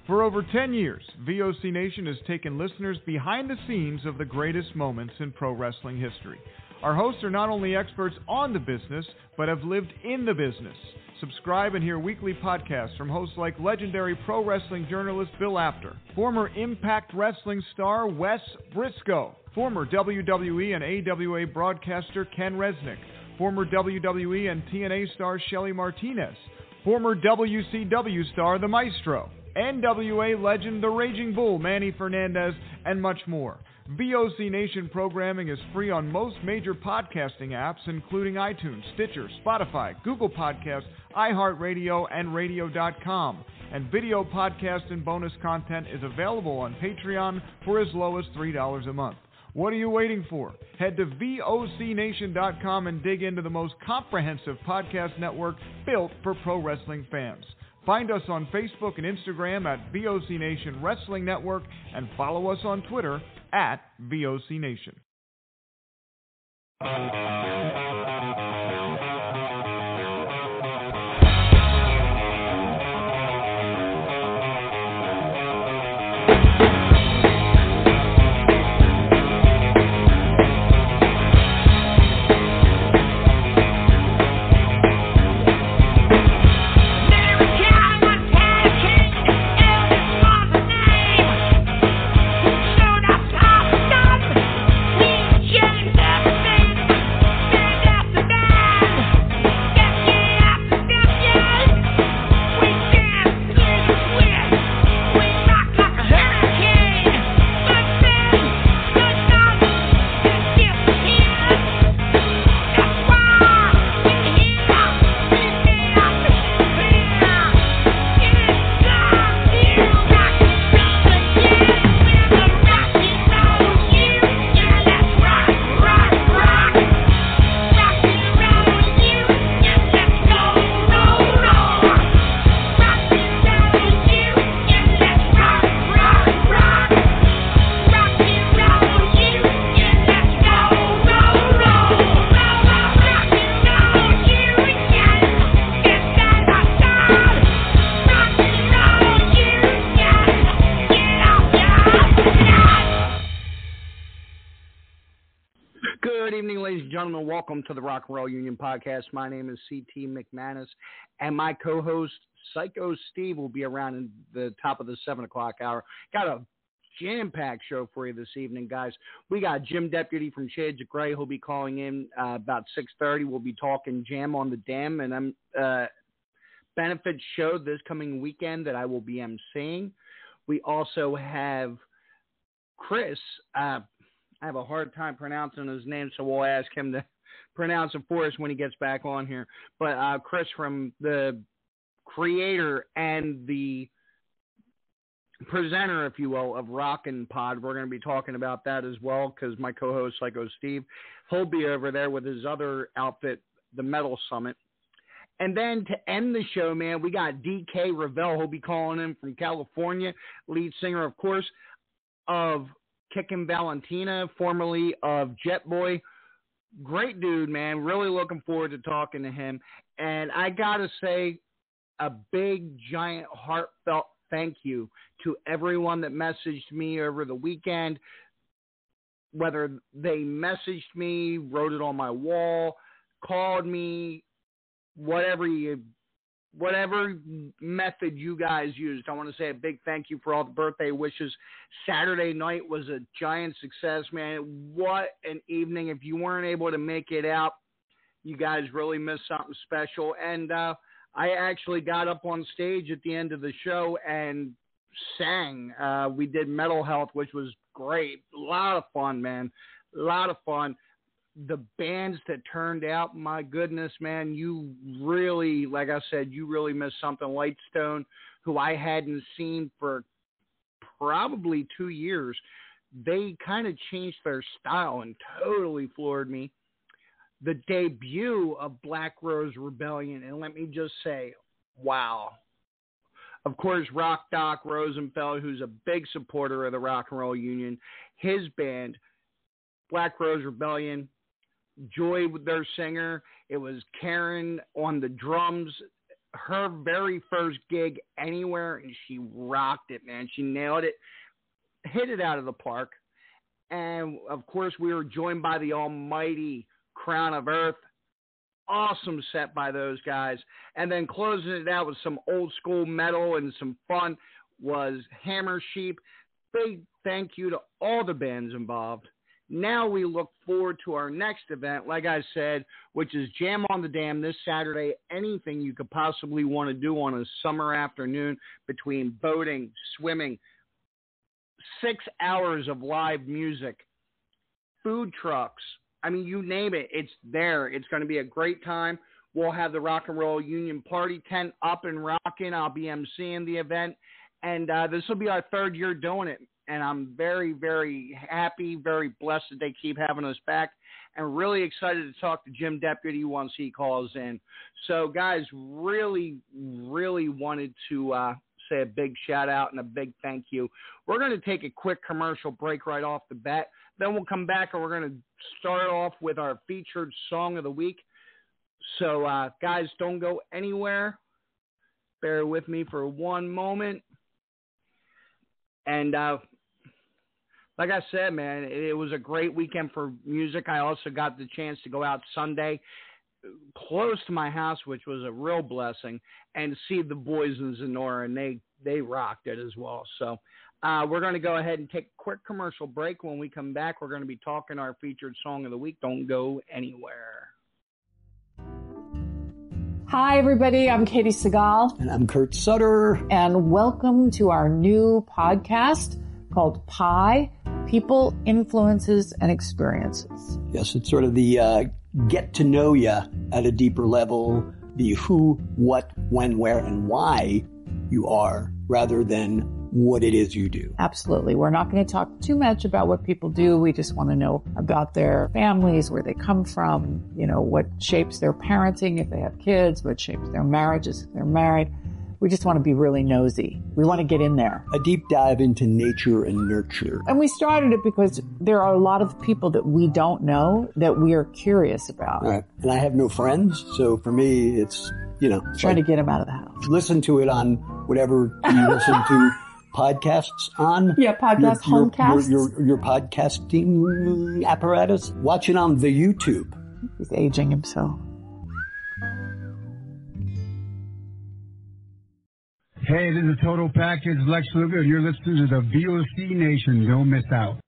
For over 10 years, VOC Nation has taken listeners behind the scenes of the greatest moments in pro wrestling history. Our hosts are not only experts on the business, but have lived in the business. Subscribe and hear weekly podcasts from hosts like legendary pro wrestling journalist Bill Apter, former Impact Wrestling star Wes Briscoe, former WWE and AWA broadcaster Ken Resnick, former WWE and TNA star Shelly Martinez, former WCW star The Maestro, NWA legend The Raging Bull Manny Fernandez, and much more. VOC Nation programming is free on most major podcasting apps, including iTunes, Stitcher, Spotify, Google Podcasts, iHeartRadio, and Radio.com. And video podcast and bonus content is available on Patreon for as low as $3 a month. What are you waiting for? Head to VOCNation.com and dig into the most comprehensive podcast network built for pro wrestling fans. Find us on Facebook and Instagram at VOC Nation Wrestling Network and follow us on Twitter at VOC Nation. Welcome to the Rock and Roll Union Podcast. My name is C.T. McManus, and my co-host, Psycho Steve, will be around in the top of the 7 o'clock hour. Got a jam-packed show for you this evening, guys. We got Jim Deputy from Shades of Grey. He'll be calling in about 6:30. We'll be talking Jam on the Dam, and I'm benefit show this coming weekend that I will be emceeing. We also have Chris. I have a hard time pronouncing his name, so we'll ask him to pronounce it for us when he gets back on here. But Chris, from the creator and the presenter, if you will, of Rockin' Pod, we're going to be talking about that as well, because my co-host, Psycho Steve, he'll be over there with his other outfit, the Metal Summit. And then to end the show, man, we got DK Ravel. He'll be calling in from California, lead singer, of course, of Kickin' Valentina, formerly of Jet Boy. Great dude, man. Really looking forward to talking to him. And I got to say a big, giant, heartfelt thank you to everyone that messaged me over the weekend, whether they messaged me, wrote it on my wall, called me, whatever method you guys used. I want to say a big thank you for all the birthday wishes. Saturday night was a giant success, man. What an evening. If you weren't able to make it out, you guys really missed something special. And I actually got up on stage at the end of the show and sang. We did Mental Health, which was great. A lot of fun, man. A lot of fun. The bands that turned out, my goodness, man, you really, like I said, you really missed something. Lightstone, who I hadn't seen for probably 2 years, they kind of changed their style and totally floored me. The debut of Black Rose Rebellion, and let me just say, wow. Of course, Rock Doc Rosenfeld, who's a big supporter of the Rock and Roll Union, his band, Black Rose Rebellion, Joy, their singer. It was Karen on the drums, her very first gig anywhere, and she rocked it, man. She nailed it, hit it out of the park. And, of course, we were joined by the almighty Crown of Earth. Awesome set by those guys. And then closing it out with some old school metal and some fun was Hammer Sheep. Big thank you to all the bands involved. Now we look forward to our next event, like I said, which is Jam on the Dam this Saturday. Anything you could possibly want to do on a summer afternoon between boating, swimming, 6 hours of live music, food trucks. I mean, you name it, it's there. It's going to be a great time. We'll have the Rock and Roll Union Party tent up and rocking. I'll be emceeing the event. And this will be our third year doing it. And I'm very, very happy, very blessed that they keep having us back, and really excited to talk to Jim Deputy once he calls in. So, guys, really, really wanted to say a big shout-out and a big thank you. We're going to take a quick commercial break right off the bat. Then we'll come back, and we're going to start off with our featured song of the week. So, guys, don't go anywhere. Bear with me for one moment. And like I said, man, it was a great weekend for music. I also got the chance to go out Sunday close to my house, which was a real blessing, and see the boys in Sonora, and they rocked it as well. So we're going to go ahead and take a quick commercial break. When we come back, we're going to be talking our featured song of the week. Don't go anywhere. Hi, everybody. I'm Katie Segal. And I'm Kurt Sutter. And welcome to our new podcast called PIE, People, Influences, and Experiences. Yes, it's sort of the get to know you at a deeper level, the who, what, when, where, and why you are, rather than what it is you do. Absolutely. We're not going to talk too much about what people do. We just want to know about their families, where they come from, you know, what shapes their parenting if they have kids, what shapes their marriages if they're married. We just want to be really nosy. We want to get in there. A deep dive into nature and nurture. And we started it because there are a lot of people that we don't know that we are curious about. Right. And I have no friends, so for me, it's, you know. Trying to get them out of the house. Listen to it on whatever you listen to podcasts on. Yeah, homecasts. Your podcasting apparatus. Watch it on the YouTube. He's aging himself. Hey, this is Total Package, Lex Luger, and you're listening to the VOC Nation. Don't miss out.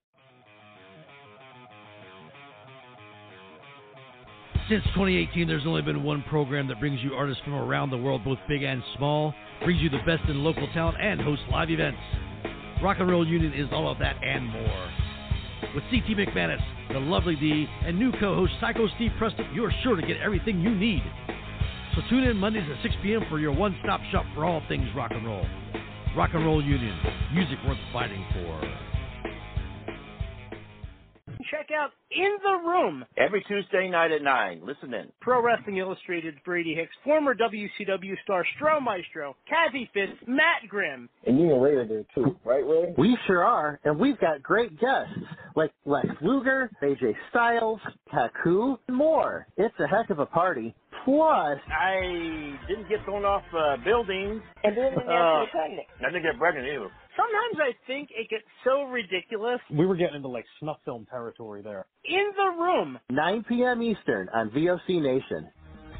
Since 2018, there's only been one program that brings you artists from around the world, both big and small, brings you the best in local talent, and hosts live events. Rock and Roll Union is all of that and more. With C.T. McManus, the lovely D, and new co-host Psycho Steve Preston, you're sure to get everything you need. So tune in Mondays at 6 p.m. for your one-stop shop for all things rock and roll. Rock and Roll Union, music worth fighting for. Check out In the Room every Tuesday night at 9. Listen in. Pro Wrestling Illustrated's Brady Hicks, former WCW star Stro Maestro, Kathy Fitz, Matt Grimm. And you and Ray are there too, right, Ray? We sure are, and we've got great guests like Lex Luger, AJ Styles, Taku, and more. It's a heck of a party. Plus, I didn't get thrown off buildings. And then I didn't get pregnant either. Sometimes I think it gets so ridiculous. We were getting into like snuff film territory there. In the Room. 9 p.m. Eastern on VOC Nation.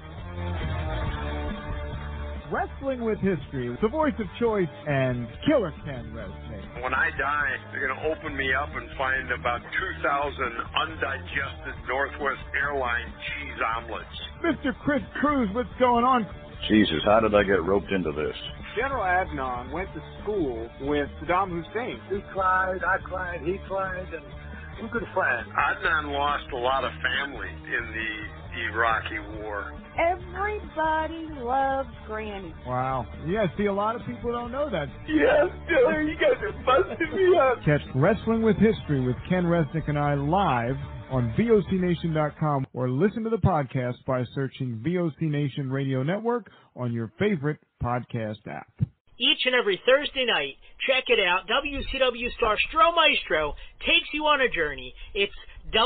Wrestling with History, the voice of choice, and Killer Ken Resnick. When I die, they're going to open me up and find about 2,000 undigested Northwest Airlines cheese omelets. Mr. Chris Cruz, what's going on? Jesus, how did I get roped into this? General Adnan went to school with Saddam Hussein. He cried, I cried, he cried, and we're good friends. Adnan lost a lot of family in the Iraqi war. Everybody loves Granny. Wow. Yeah, see, a lot of people don't know that. Yes, Killer, you guys are busting me up. Catch Wrestling with History with Ken Resnick and I live on VOCNation.com, or listen to the podcast by searching VOC Nation Radio Network on your favorite podcast app. Each and every Thursday night, check it out. WCW star Stro Maestro takes you on a journey. It's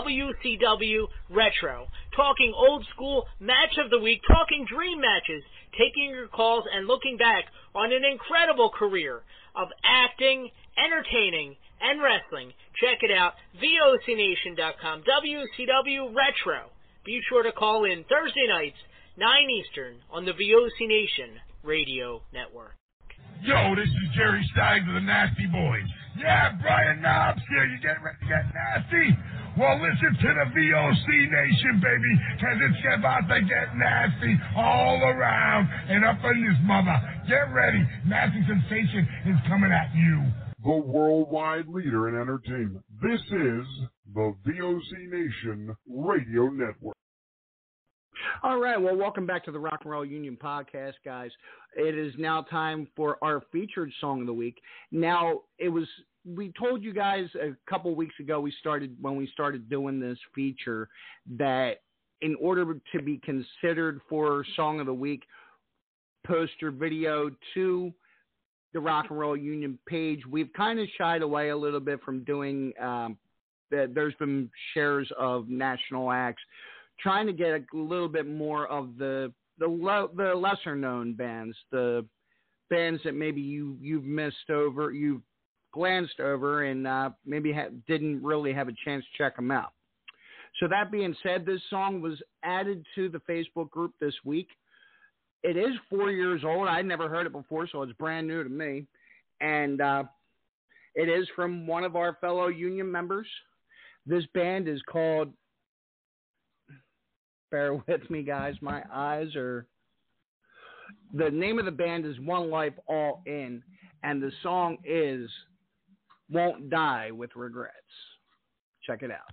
WCW Retro. Talking old school match of the week, talking dream matches, taking your calls and looking back on an incredible career of acting, entertaining, and wrestling. Check it out, VOCNation.com, WCW Retro. Be sure to call in Thursday nights, 9 Eastern, on the VOC Nation Radio Network. Yo, this is Jerry Stein of the Nasty Boys. Yeah, Brian Knobs here. You getting ready to get nasty? Well, listen to the VOC Nation, baby, because it's about to get nasty all around and up in this mother. Get ready. Nasty Sensation is coming at you. The worldwide leader in entertainment. This is the VOC Nation Radio Network. All right, well, welcome back to the Rock and Roll Union podcast, guys. It is now time for our featured song of the week. Now, we told you guys a couple weeks ago when we started doing this feature that in order to be considered for Song of the Week, post your video to the Rock and Roll Union page. We've kind of shied away a little bit from doing there's been shares of national acts, trying to get a little bit more of the lesser known bands, the bands that maybe you've missed over, you've glanced over, and maybe didn't really have a chance to check them out. So that being said, this song was added to the Facebook group this week. It is 4 years old. I'd never heard it before, so it's brand new to me. And it is from one of our fellow Union members. This band is called, bear with me, guys, my eyes are, the name of the band is One Life All In, and the song is Won't Die with Regrets. Check it out.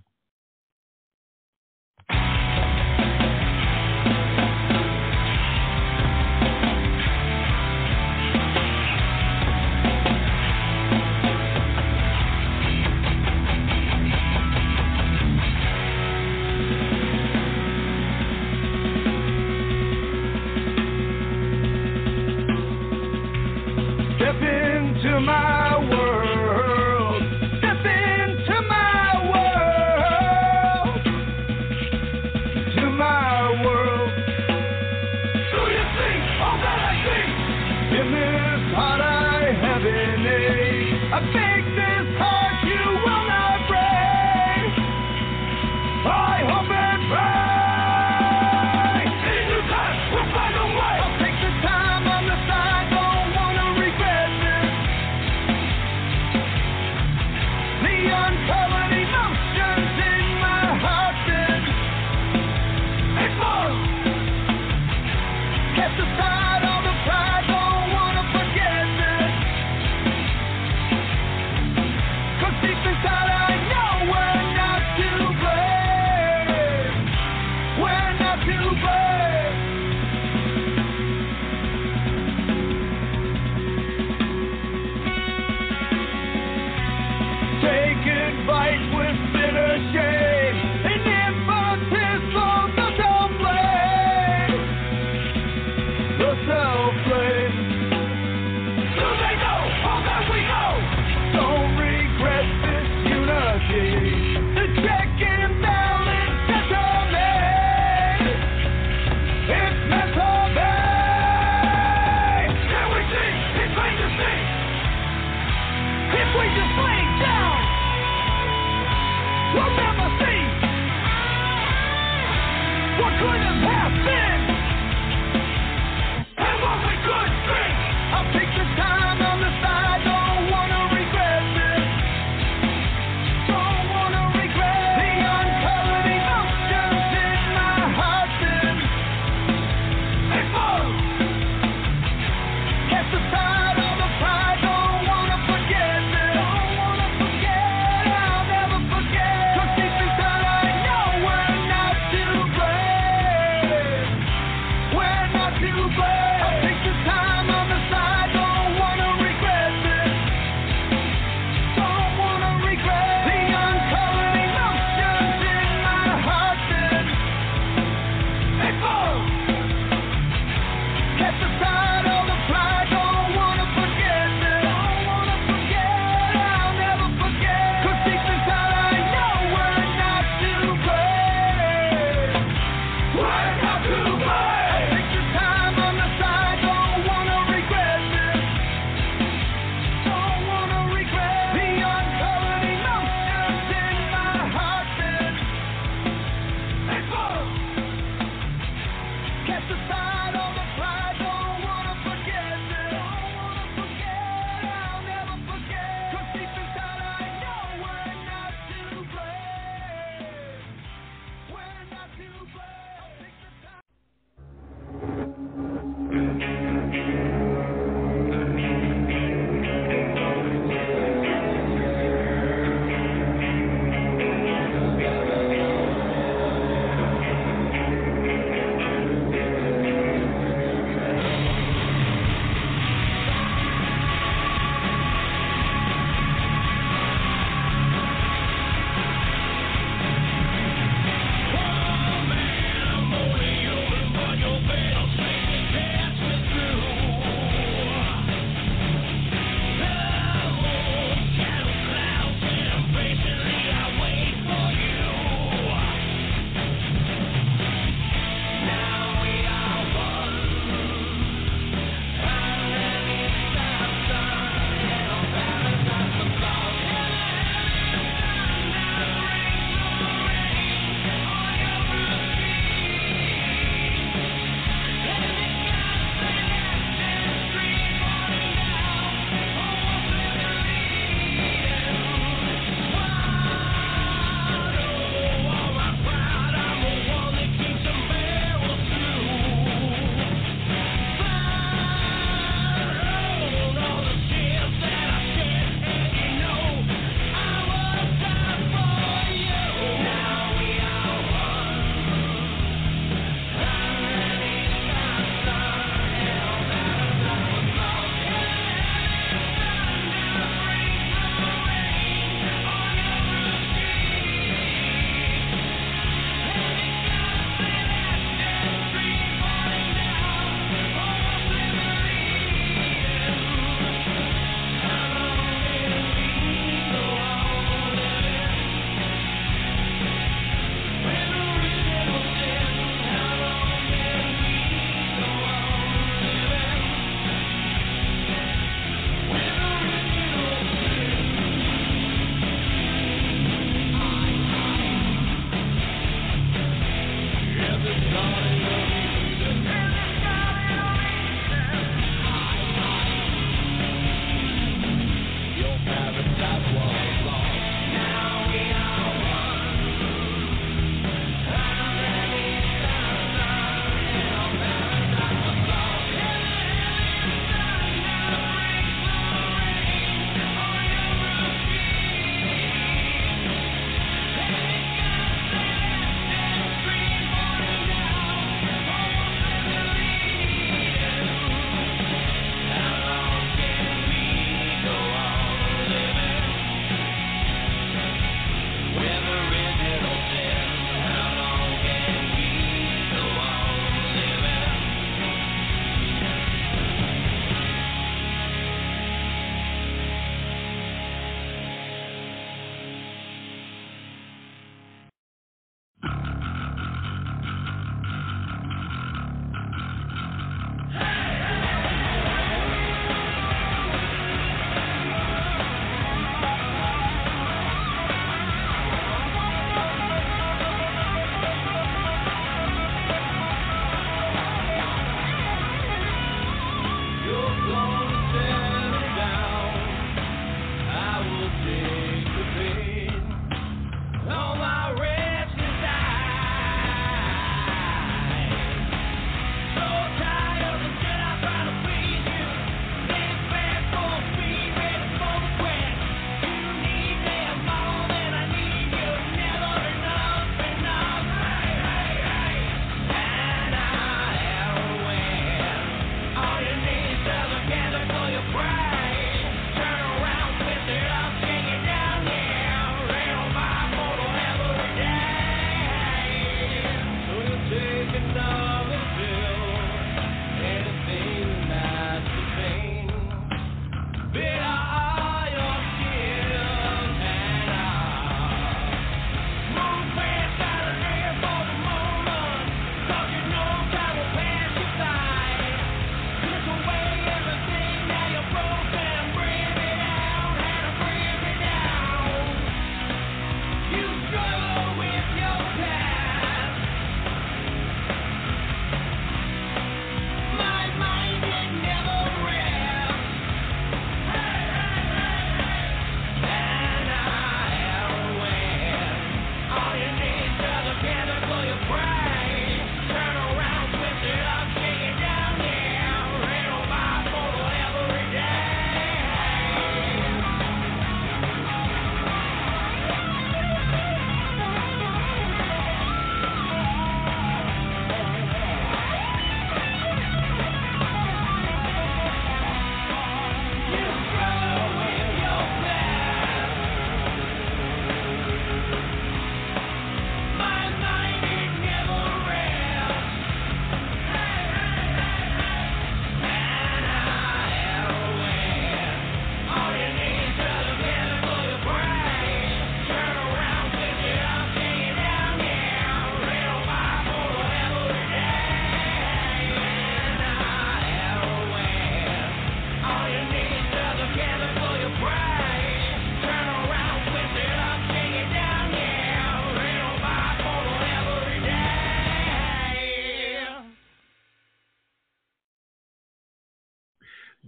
Step into my world. Step into my world. To my world. Do you see all that I see? In this heart I have an ache. I beg this heart you will not break. I hope and pray. In your time we'll find a way. I'll take the time on the side. Don't wanna regret this. The uncovered emotions in my heart then explode. Cast aside all the pride. Don't wanna forget this. 'Cause deep inside I know we're not to blame. We're not to blame. Take advice with bitter shame. An emphasis on the self-blame. The self-blame. Do they know all that we know? Don't regret this unity. The check and balance that's all made. It's meant to be. Can we see? It's plain to see. If we just lay down, we'll never see what could have happened and what we could be. I'll take the time on the side. Don't wanna regret this. Don't wanna regret the uncovered emotions in my heart then explode. Cast aside all the pride. Don't wanna forget this. Don't wanna forget. I'll never forget. 'Cause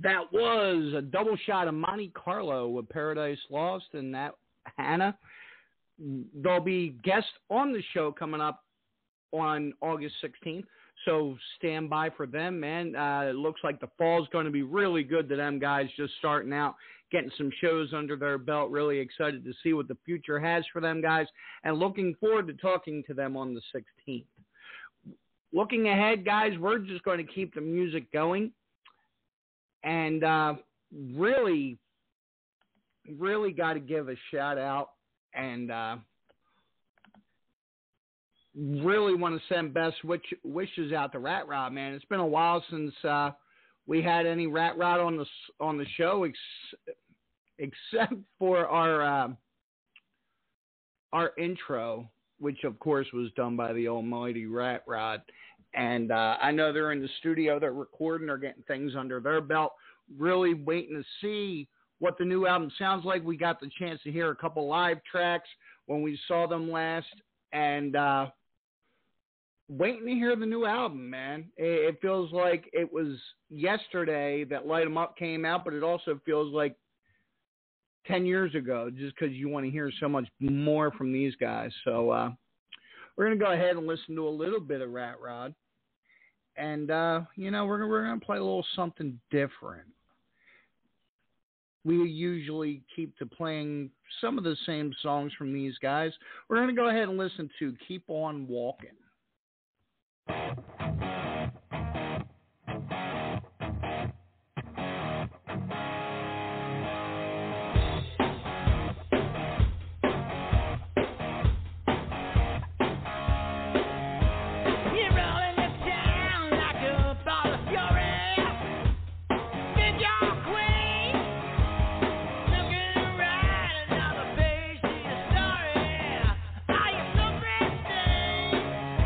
That was a double shot of Monte Carlo with Paradise Lost and that Hannah. There'll be guests on the show coming up on August 16th, so stand by for them, man. It looks like the fall's going to be really good to them guys just starting out, getting some shows under their belt. Really excited to see what the future has for them guys and looking forward to talking to them on the 16th. Looking ahead, guys, we're just going to keep the music going and really got to give a shout out and really want to send best wishes out to Rat Rod, man. It's been a while since we had any Rat Rod on the show, except for our intro, which of course was done by the almighty Rat Rod. And I know they're in the studio, they're recording, they're getting things under their belt. Really waiting to see what the new album sounds like. We got the chance to hear a couple live tracks when we saw them last, and waiting to hear the new album, man. It feels like it was yesterday that Light 'Em Up came out, but it also feels like 10 years ago, just because you want to hear so much more from these guys. So we're going to go ahead and listen to a little bit of Rat Rod. And, we're going to play a little something different. We usually keep to playing some of the same songs from these guys. We're going to go ahead and listen to Keep On Walking. Are you so crazy?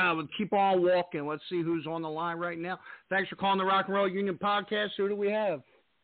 keep on walking. Let's see who's on the line right now. Thanks for calling the Rock and Roll Union Podcast. Who do we have?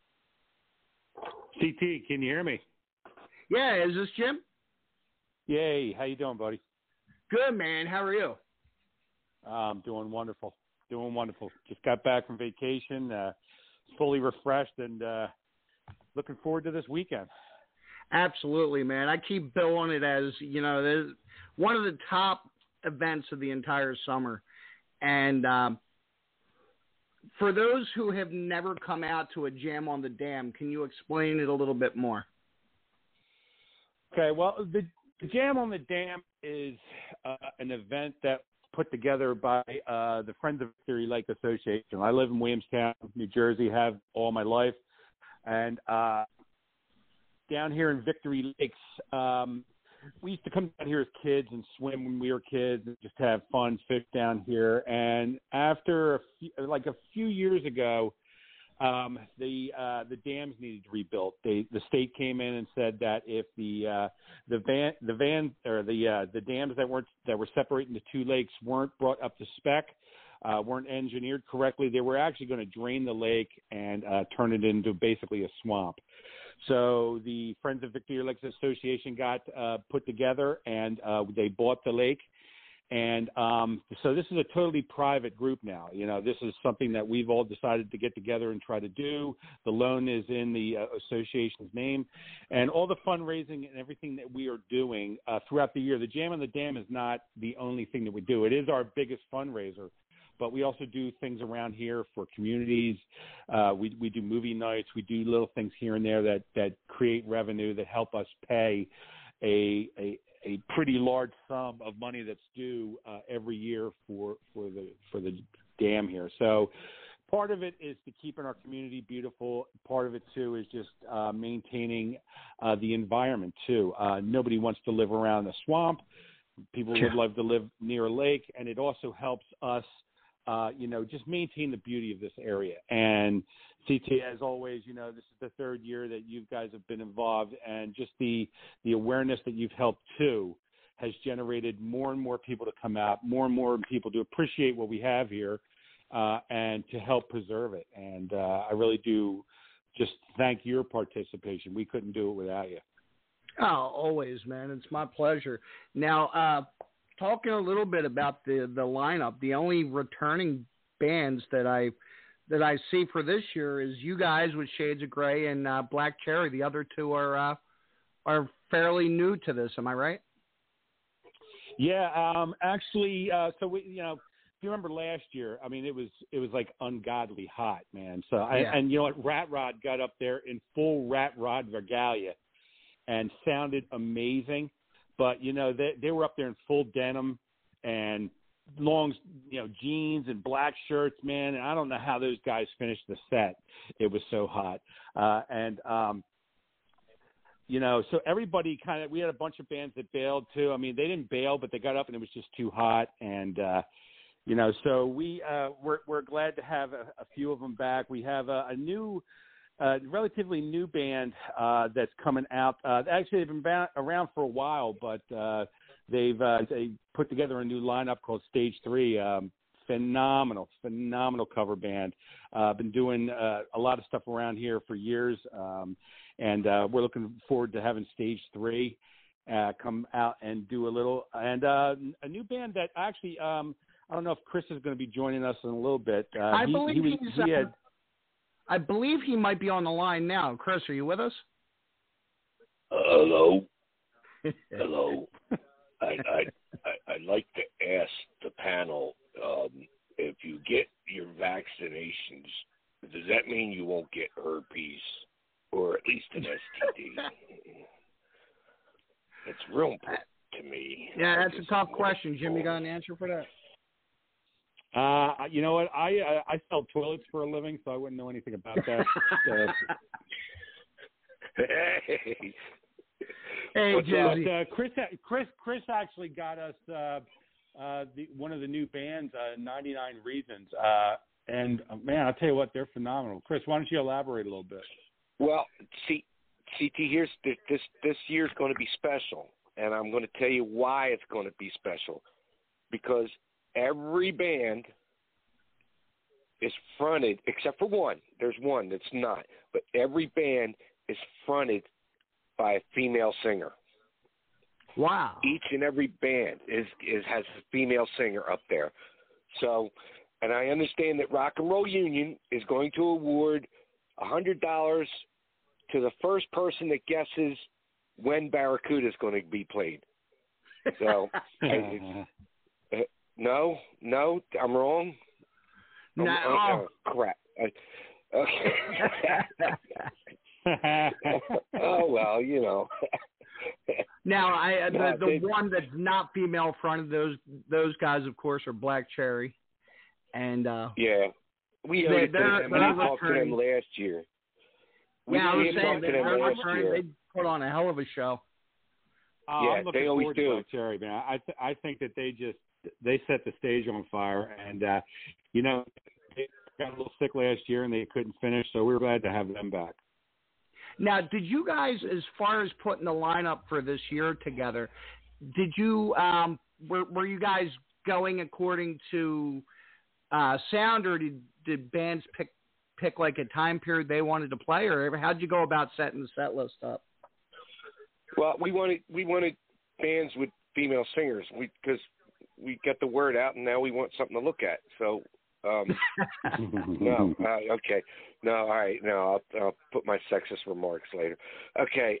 CT, can you hear me? Yeah, is this Jim? Yay, how you doing, buddy? Good, man. How are you? I'm doing wonderful. Just got back from vacation, fully refreshed, and looking forward to this weekend. Absolutely, man. I keep billing it as, one of the top events of the entire summer. And for those who have never come out to a Jam on the Dam, can you explain it a little bit more? Okay, well, the Jam on the Dam is an event that put together by the Friends of Victory Lake Association. I live in Williamstown, New Jersey, have all my life. And down here in Victory Lakes, we used to come down here as kids and swim when we were kids and just have fun, fish down here. And after a few years ago, the dams needed to be rebuilt. The state came in and said that if the dams that were separating the two lakes weren't brought up to spec, weren't engineered correctly, they were actually going to drain the lake and turn it into basically a swamp. So the Friends of Victory Lakes Association got put together, and they bought the lake. And so this is a totally private group now. This is something that we've all decided to get together and try to do. The loan is in the association's name. And all the fundraising and everything that we are doing throughout the year, the Jam on the Dam is not the only thing that we do. It is our biggest fundraiser. But we also do things around here for communities. We do movie nights. We do little things here and there that create revenue that help us pay a pretty large sum of money that's due every year for the dam here. So part of it is to keeping our community beautiful. Part of it too is just maintaining the environment too. Nobody wants to live around a swamp. People would love to live near a lake, and it also helps us just maintain the beauty of this area. And CT, as always, this is the third year that you guys have been involved, and just the awareness that you've helped too has generated more and more people to come out, more and more people to appreciate what we have here, and to help preserve it. And I really do just thank your participation. We couldn't do it without you. Oh, always, man. It's my pleasure. Now, talking a little bit about the lineup, the only returning bands that I see for this year is you guys with Shades of Grey and Black Cherry. The other two are fairly new to this. Am I right? Yeah, actually, so we, if you remember last year, I mean, it was like ungodly hot, man. So and you know what, Rat Rod got up there in full Rat Rod regalia and sounded amazing. But, they were up there in full denim and long, jeans and black shirts, man. And I don't know how those guys finished the set. It was so hot. So everybody we had a bunch of bands that bailed too. I mean, they didn't bail, but they got up and it was just too hot. And, so we're glad to have a few of them back. We have a new, relatively new band that's coming out. Actually, they've been around for a while, but they put together a new lineup called Stage 3. Phenomenal cover band. Been doing a lot of stuff around here for years, and we're looking forward to having Stage 3 come out and do a little. And a new band that actually, I don't know if Chris is going to be joining us in a little bit. I believe he might be on the line now. Chris, are you with us? Hello. Hello. I'd like to ask the panel, if you get your vaccinations, does that mean you won't get herpes or at least an STD? It's real important to me. Yeah, that's a tough question. Jim, you got an answer for that? You know what? I sell toilets for a living, so I wouldn't know anything about that. Hey, Jesse. Chris actually got us one of the new bands, 99 Reasons. And man, I'll tell you what, they're phenomenal. Chris, why don't you elaborate a little bit? Well, see, CT, here's this year's going to be special, and I'm going to tell you why it's going to be special. Because every band is fronted, except for one. There's one that's not. But every band is fronted by a female singer. Wow. Each and every band has a female singer up there. So, and I understand that Rock and Roll Union is going to award $100 to the first person that guesses when Barracuda is going to be played. So, no, I'm wrong. No. Crap. Okay. Oh well, you know. Now, the one that's not female fronted, those guys, of course, are Black Cherry, and yeah, we talked to them last year. I was saying they put on a hell of a show. I'm looking they always forward do. to Black Cherry, man. I think that they set the stage on fire, and they got a little sick last year and they couldn't finish, so we were glad to have them back. Now, did you guys, as far as putting the lineup for this year together, did you were you guys going according to sound, or did bands pick like a time period they wanted to play, or how'd you go about setting the set list up? Well, we wanted bands with female singers because we got the word out, and now we want something to look at. So. No, okay. No, all right. No, I'll put my sexist remarks later. Okay.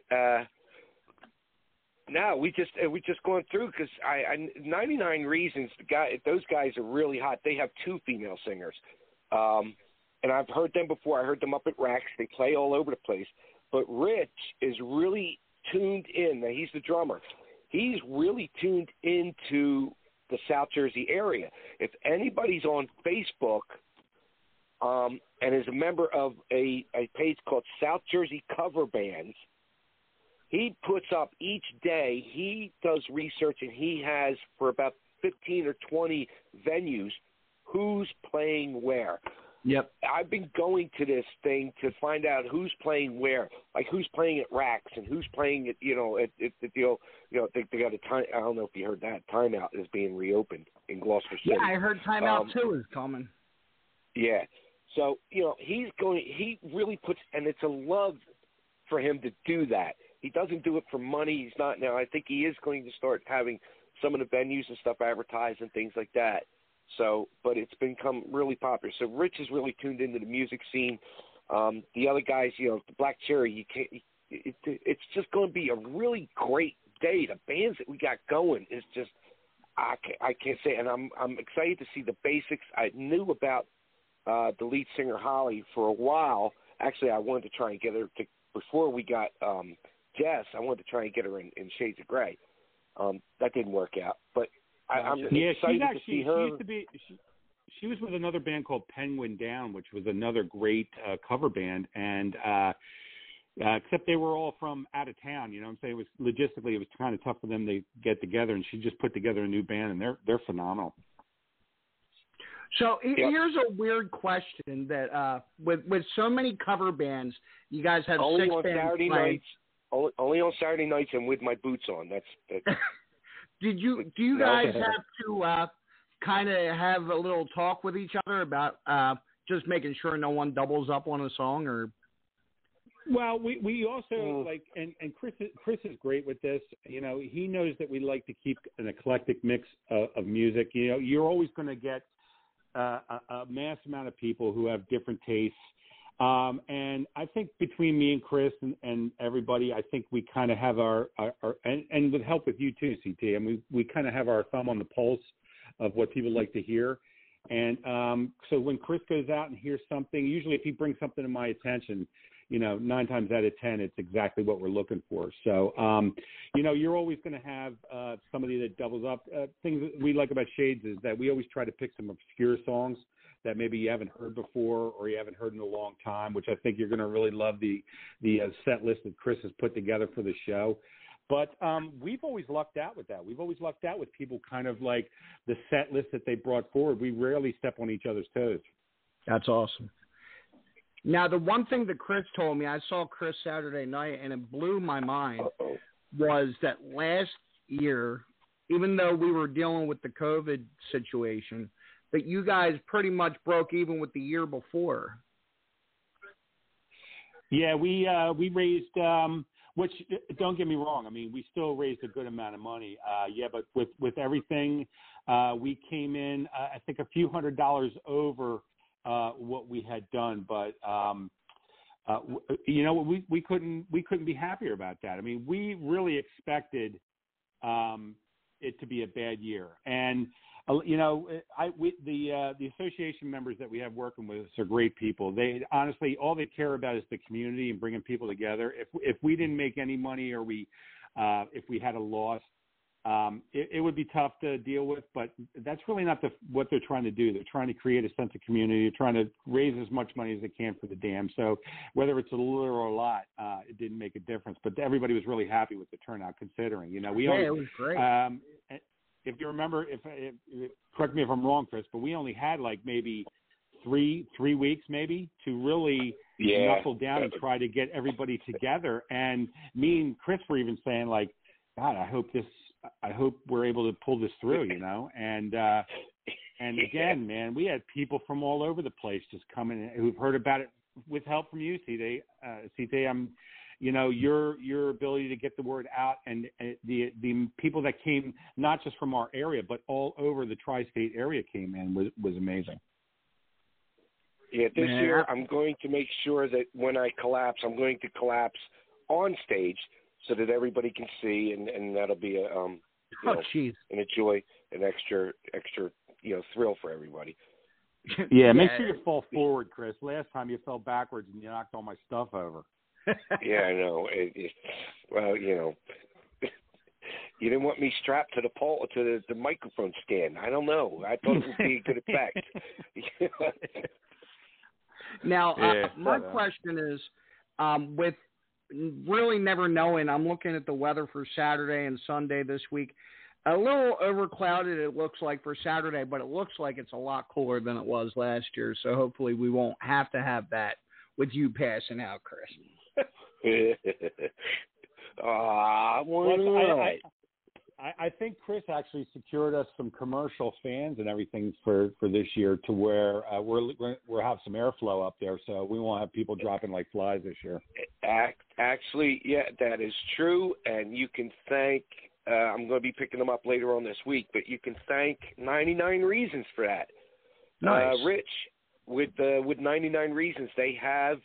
No, we just going through because I 99 Reasons. Those guys are really hot. They have 2 female singers, and I've heard them before. I heard them up at Rax. They play all over the place. But Rich is really tuned in. Now he's the drummer. He's really tuned into the South Jersey area. If anybody's on Facebook and is a member of a page called South Jersey Cover Bands, he puts up each day, he does research, and he has for about 15 or 20 venues who's playing where. Yep. I've been going to this thing to find out who's playing where, like who's playing at Rax and who's playing at they got a time. I don't know if you heard that Timeout is being reopened in Gloucester City. Yeah, I heard Timeout 2 is coming. Yeah, so he's going. He really puts, and it's a love for him to do that. He doesn't do it for money. He's not now. I think he is going to start having some of the venues and stuff advertised and things like that. So, but it's become really popular. So Rich is really tuned into the music scene. The other guys, the Black Cherry, you can't. It's just going to be a really great day. The bands that we got going is just, I can't say. And I'm excited to see the Basics. I knew about the lead singer Holly for a while. Actually, I wanted to try and get her to before we got Jess. I wanted to try and get her in Shades of Grey. That didn't work out, but. I'm excited to see her. She was with another band called Penguin Down, which was another great cover band, and except they were all from out of town. You know what I'm saying? It was logistically, it was kind of tough for them to get together, and she just put together a new band, and they're phenomenal. So here's a weird question that with so many cover bands, you guys have only 6 on bands Saturday playing. nights. Only on Saturday nights and with my boots on. That's Do you guys have to kind of have a little talk with each other about just making sure no one doubles up on a song? Or well, we also like, and Chris is great with this. He knows that we like to keep an eclectic mix of music. You're always going to get a mass amount of people who have different tastes. And I think between me and Chris and everybody, I think we kind of have our and with help with you too, CT, and we kind of have our thumb on the pulse of what people like to hear. And so when Chris goes out and hears something, usually if he brings something to my attention, 9 times out of 10, it's exactly what we're looking for. So, you're always going to have somebody that doubles up. Things that we like about Shades is that we always try to pick some obscure songs that maybe you haven't heard before or you haven't heard in a long time, which I think you're going to really love the set list that Chris has put together for the show. But we've always lucked out with that. We've always lucked out with people kind of like the set list that they brought forward. We rarely step on each other's toes. That's awesome. Now, the one thing that Chris told me, I saw Chris Saturday night, and it blew my mind, was that last year even though we were dealing with the COVID situation, that you guys pretty much broke even with the year before. Yeah, we raised, which don't get me wrong. I mean, we still raised a good amount of money. But with everything, we came in, I think, a few $100s over what we had done. But we couldn't be happier about that. I mean, we really expected it to be a bad year, and the association members that we have working with us are great people. They honestly, all they care about is the community and bringing people together. If we didn't make any money, or if we had a loss, it would be tough to deal with. But that's really not what they're trying to do. They're trying to create a sense of community. They're trying to raise as much money as they can for the dam. So whether it's a little or a lot, it didn't make a difference. But everybody was really happy with the turnout, considering. It was great. If you remember, correct me if I'm wrong, Chris, but we only had like maybe three weeks maybe to really knuckle down and try to get everybody together. And me and Chris were even saying, like, God, I hope we're able to pull this through, And again, man, we had people from all over the place just coming in who've heard about it with help from you, CJ. Your ability to get the word out, and the people that came not just from our area but all over the tri-state area came in was amazing. Yeah, this year I'm going to make sure that when I collapse, I'm going to collapse on stage so that everybody can see, and that'll be an extra thrill for everybody. Yeah, make sure you fall forward, Chris. Last time you fell backwards and you knocked all my stuff over. Yeah, I know. Well, you didn't want me strapped to the pole, to the microphone stand. I don't know. I thought it would be a good effect. Now, my question is, with really never knowing, I'm looking at the weather for Saturday and Sunday this week. A little overclouded, it looks like, for Saturday, but it looks like it's a lot cooler than it was last year. So hopefully we won't have to have that with you passing out, Chris. I think Chris actually secured us some commercial fans and everything for this year, to where we'll have some airflow up there, so we won't have people dropping like flies this year. Actually, yeah, that is true, and you can thank. I'm going to be picking them up later on this week, but you can thank 99 Reasons for that. Nice. Rich, with 99 Reasons, they have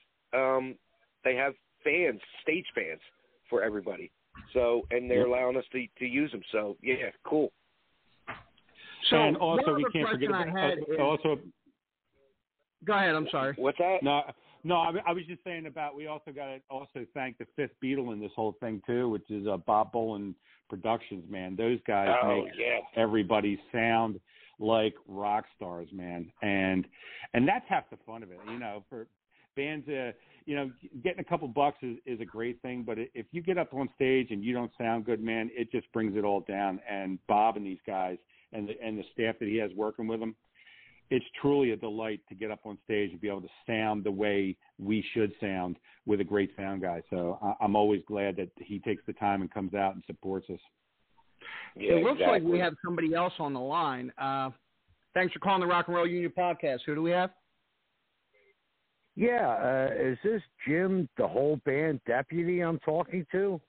fans, stage fans for everybody. So, and they're allowing us to use them. So, yeah, cool. So, and also, we can't forget about also. Go ahead. I'm sorry. What's that? No. I was just saying about, we also got to also thank the fifth Beatle in this whole thing too, which is Bob Boland Productions. Man, those guys make everybody sound like rock stars, man, and that's half the fun of it. For bands, getting a couple bucks is a great thing, but if you get up on stage and you don't sound good, man, it just brings it all down. And Bob and these guys and the staff that he has working with him, it's truly a delight to get up on stage and be able to sound the way we should sound with a great sound guy. So I'm always glad that he takes the time and comes out and supports us. Yeah, it looks like we have somebody else on the line. Thanks for calling the Rock and Roll Union Podcast. Who do we have? Yeah, is this Jim, the whole band deputy I'm talking to?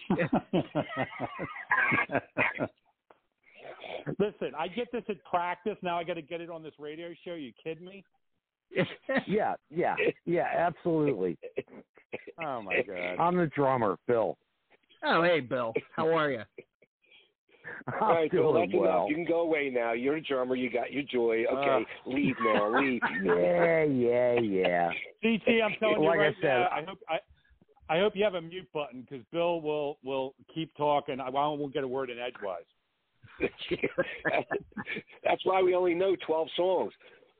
Listen, I get this at practice. Now I got to get it on this radio show. You kidding me? Yeah, absolutely. Oh, my God. I'm the drummer, Bill. Oh, hey, Bill. How are you? All right, Bill, that's well. enough. You can go away now. You're a drummer. You got your joy. Okay, leave now. Leave. Yeah. CT, I'm telling you like right I said, now, I hope you have a mute button, because Bill will keep talking. I won't get a word in edgewise. That's why we only know 12 songs.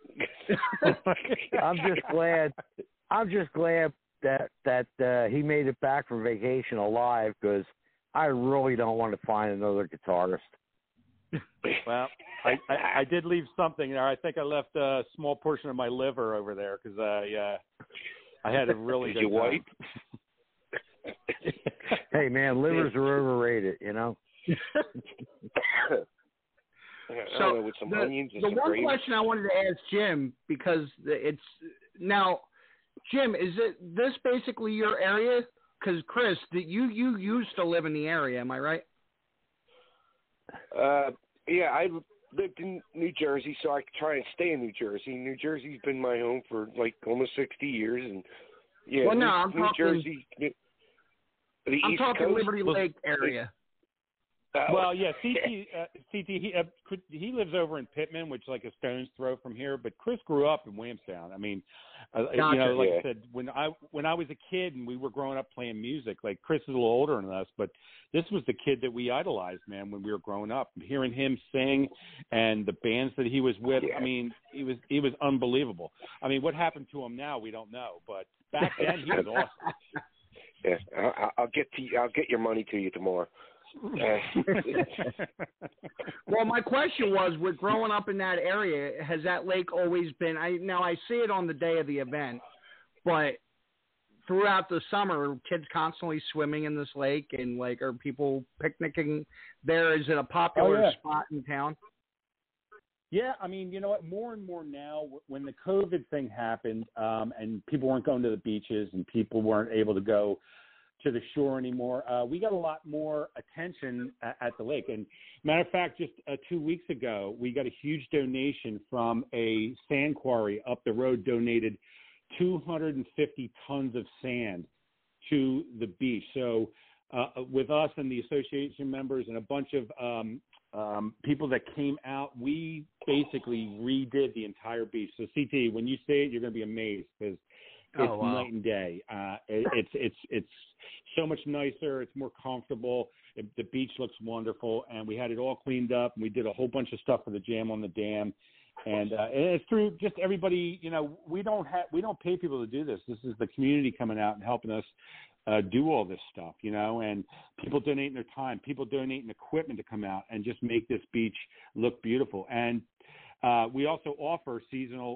I'm just glad that he made it back from vacation alive, because I really don't want to find another guitarist. Well, I did leave something there. I think I left a small portion of my liver over there, because I had a really good time. Did you wipe? Hey, man, livers are overrated, So with some onions and some one gravy. question I wanted to ask Jim, because it's now, Jim, is this basically your area? Because Chris, you used to live in the area, am I right? Yeah, I lived in New Jersey, so I try and stay in New Jersey. New Jersey's been my home for like almost 60 years, and yeah, well, no, New Jersey. I'm talking Liberty Lake area. Well, yeah, CT, he lives over in Pittman, which is like a stone's throw from here. But Chris grew up in Williamstown. I mean, gotcha. I said, when I was a kid and we were growing up playing music, like Chris is a little older than us, but this was the kid that we idolized, man, when we were growing up. Hearing him sing and the bands that he was with, I mean, he was unbelievable. I mean, what happened to him now, we don't know, but back then he was awesome. Yeah, I'll get your money to you tomorrow. Well, my question was, with growing up in that area, has that lake always been? Now I see it on the day of the event, but throughout the summer, are kids constantly swimming in this lake, and like, are people picnicking there? Is it a popular spot in town? Yeah, I mean, you know what? More and more now, when the COVID thing happened, and people weren't going to the beaches and people weren't able to go to the shore anymore, we got a lot more attention at the lake. And matter of fact, just 2 weeks ago, we got a huge donation from a sand quarry up the road, donated 250 tons of sand to the beach. So with us and the association members and a bunch of people that came out, we basically redid the entire beach. So CT, when you say it, you're going to be amazed, because it's night and day. It's so much nicer. It's more comfortable. The beach looks wonderful, and we had it all cleaned up. And we did a whole bunch of stuff for the Jam on the Dam, and it's through just everybody. You know, we don't pay people to do this. This is the community coming out and helping us do all this stuff. You know, and people donating their time, people donating equipment to come out and just make this beach look beautiful. And we also offer seasonal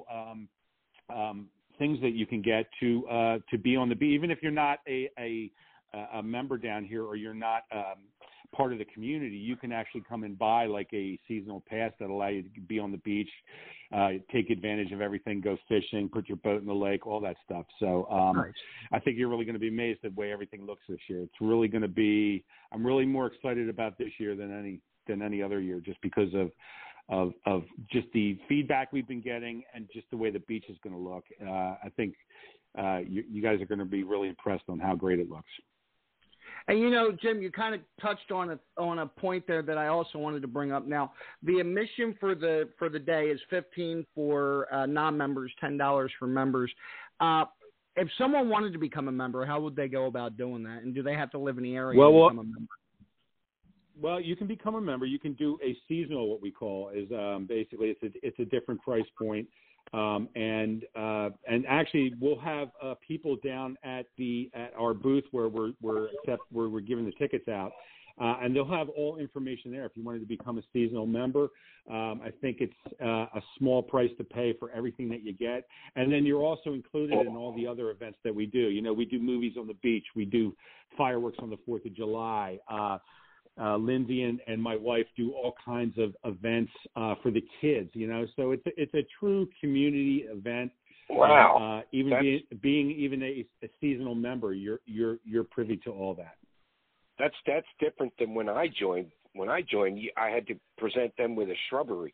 things that you can get to be on the beach, even if you're not a member down here, or you're not part of the community. You can actually come and buy like a seasonal pass that allow you to be on the beach, take advantage of everything, go fishing, put your boat in the lake, all that stuff. So nice. I think you're really going to be amazed at the way everything looks this year. It's really going to be. I'm really more excited about this year than any other year, just because of just the feedback we've been getting and just the way the beach is going to look. I think you guys are going to be really impressed on how great it looks. And you know, Jim, you kind of touched on a point there that I also wanted to bring up. Now, the admission for the day is $15 for non-members, $10 for members. If someone wanted to become a member, how would they go about doing that? And do they have to live in the area to become a member? Well, you can become a member. You can do a seasonal, what we call, is basically it's a different price point. And actually, we'll have people down at our booth where we're giving the tickets out, and they'll have all information there. If you wanted to become a seasonal member, I think it's a small price to pay for everything that you get, and then you're also included in all the other events that we do. You know, we do movies on the beach, we do fireworks on the 4th of July. Lindsay and my wife do all kinds of events for the kids, you know. So it's a true community event. Wow! Even being a seasonal member, you're privy to all that. That's different than when I joined. When I joined, I had to present them with a shrubbery.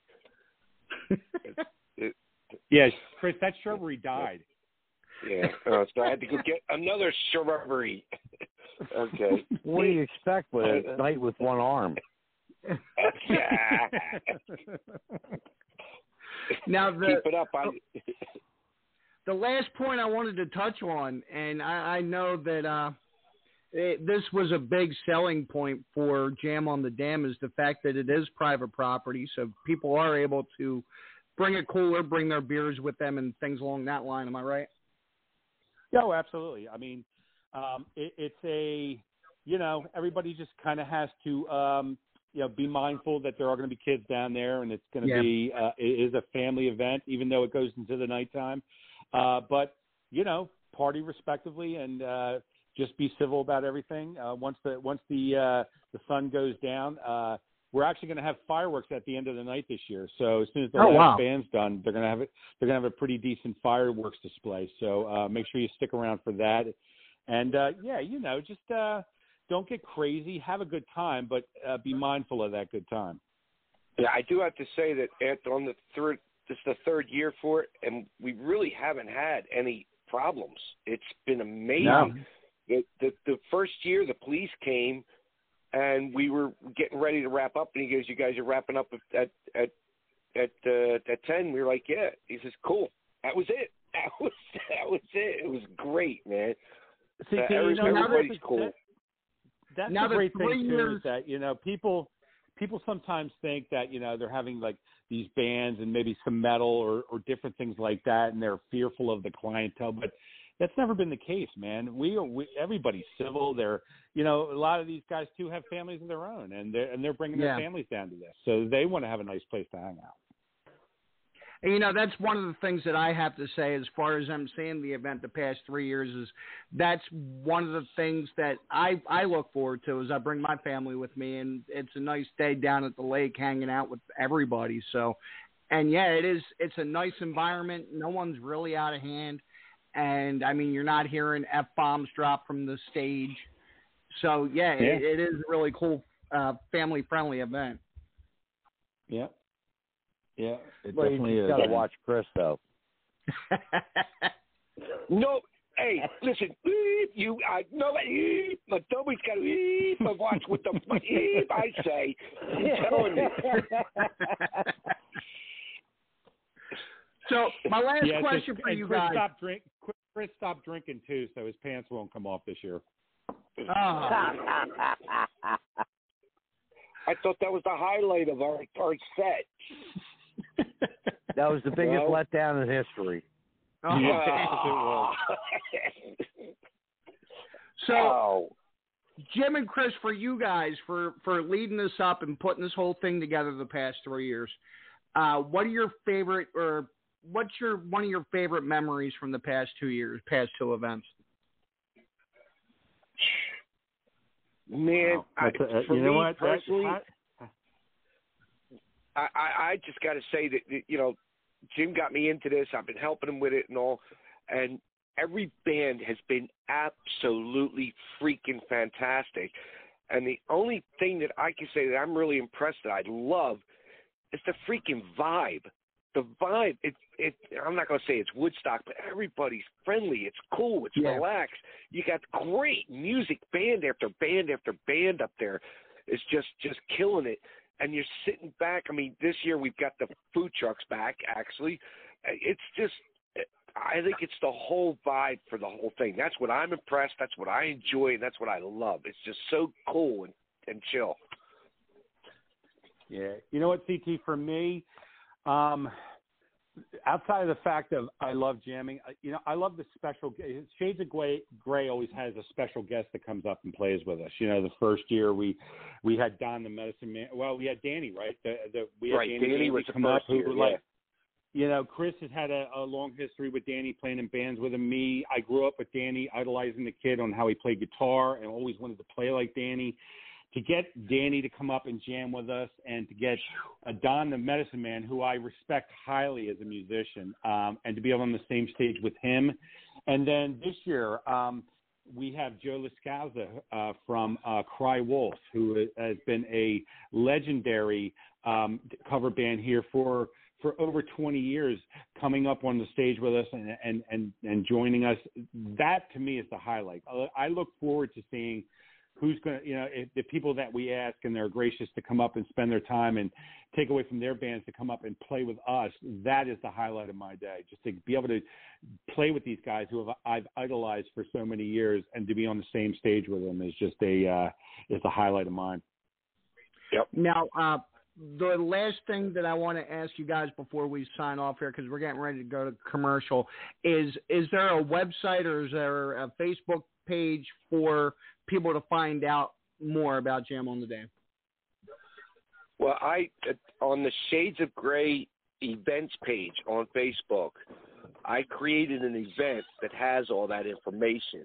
Yes, Chris, that shrubbery died. Yeah, so I had to go get another shrubbery. Okay. What do you expect with a knight with one arm? Now keep it up. The last point I wanted to touch on, and I know that this was a big selling point for Jam on the Dam, is the fact that it is private property, so people are able to bring a cooler, bring their beers with them, and things along that line. Am I right? Oh, absolutely. I mean, it's everybody just kind of has to, be mindful that there are going to be kids down there, and it's going to be, it is a family event, even though it goes into the nighttime. But, party respectively and just be civil about everything. Once the sun goes down, we're actually going to have fireworks at the end of the night this year. So as soon as the last band's done, they're going to have a pretty decent fireworks display. So make sure you stick around for that. And just don't get crazy. Have a good time, but be mindful of that good time. Yeah, I do have to say that on the third, this is the third year for it, and we really haven't had any problems. It's been amazing. No. The first year, the police came, and we were getting ready to wrap up, and he goes, "You guys are wrapping up at 10." We were like, "Yeah." He says, "Cool." That was it. That was it. It was great, man. See, everybody's cool. That's the great thing too, is that people sometimes think that they're having like these bands and maybe some metal or different things like that, and they're fearful of the clientele, but that's never been the case, man. Everybody's civil. They're a lot of these guys too have families of their own, and they're bringing their families down to this, so they want to have a nice place to hang out. And, that's one of the things that I have to say as far as I'm seeing the event the past 3 years is that's one of the things that I look forward to is I bring my family with me, and it's a nice day down at the lake hanging out with everybody. So, and it's a nice environment. No one's really out of hand. And, I mean, you're not hearing F-bombs drop from the stage. So, it is a really cool family-friendly event. Yeah. Yeah, it well, definitely you is. Got to watch Chris, though. No, hey, listen, nobody's got to watch what the I say. I'm telling you. So my last question for you guys. Chris stopped drinking too, so his pants won't come off this year. I thought that was the highlight of our set. That was the biggest letdown in history. So, Jim and Chris, for you guys, for leading this up and putting this whole thing together the past 3 years, what are your favorite, or what's one of your favorite memories from the past 2 years, past two events? Man, you know what? Personally, I just got to say that, Jim got me into this. I've been helping him with it and all. And every band has been absolutely freaking fantastic. And the only thing that I can say that I'm really impressed that I love is the freaking vibe. The vibe, I'm not going to say it's Woodstock, but everybody's friendly. It's cool. It's relaxed. You got great music, band after band after band up there. It's just killing it. And you're sitting back. I mean, this year we've got the food trucks back, actually. It's just, I think it's the whole vibe for the whole thing. That's what I'm impressed. That's what I enjoy. And that's what I love. It's just so cool and chill. Yeah. You know what, CT, for me, outside of the fact of I love jamming, I love the special – Shades of Grey always has a special guest that comes up and plays with us. The first year we had Don the Medicine Man. Well, we had Danny, right? We had Danny was the first year, Chris has had a long history with Danny, playing in bands with him. Me, I grew up with Danny, idolizing the kid on how he played guitar and always wanted to play like Danny. To get Danny to come up and jam with us, and to get Don the Medicine Man, who I respect highly as a musician, and to be on the same stage with him. And then this year, we have Joe Lascausa from Cry Wolf, who has been a legendary cover band here for over 20 years, coming up on the stage with us and joining us. That, to me, is the highlight. I look forward to seeing who's going to, the people that we ask and they're gracious to come up and spend their time and take away from their bands to come up and play with us. That is the highlight of my day. Just to be able to play with these guys who I've idolized for so many years, and to be on the same stage with them is just is the highlight of mine. Yep. Now, the last thing that I want to ask you guys before we sign off here, because we're getting ready to go to commercial, is there a website or is there a Facebook page for people to find out more about Jam on the Day? Well, on the Shades of Grey events page on Facebook, I created an event that has all that information.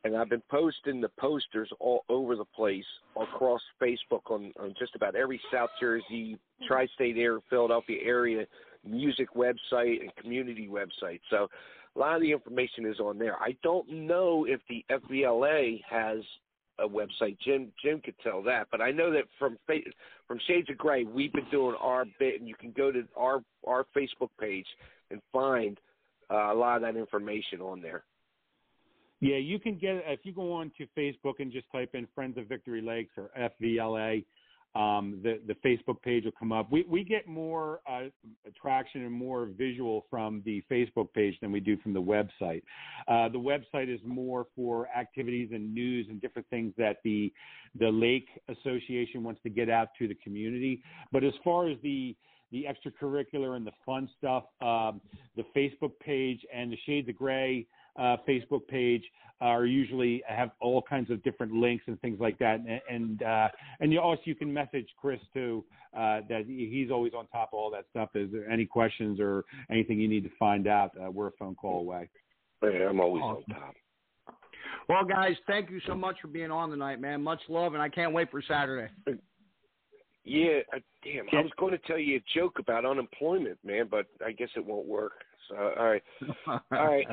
And I've been posting the posters all over the place across Facebook on just about every South Jersey, tri-state area, Philadelphia area music website and community website. So a lot of the information is on there. I don't know if the FVLA has a website. Jim could tell that, but I know that from Shades of Grey, we've been doing our bit, and you can go to our Facebook page and find a lot of that information on there. Yeah, you can get, if you go on to Facebook and just type in Friends of Victory Lakes or FVLA, the Facebook page will come up. We get more attraction and more visual from the Facebook page than we do from the website. The website is more for activities and news and different things that the Lake Association wants to get out to the community. But as far as the extracurricular and the fun stuff, the Facebook page and the Shades of Grey Facebook page are usually have all kinds of different links and things like that, and you can message Chris too. That he's always on top of all that stuff. Is there any questions or anything you need to find out? We're a phone call away. Yeah, I'm always on top. Well, guys, thank you so much for being on tonight, man. Much love, and I can't wait for Saturday. Yeah, damn. I was going to tell you a joke about unemployment, man, but I guess it won't work. So, all right.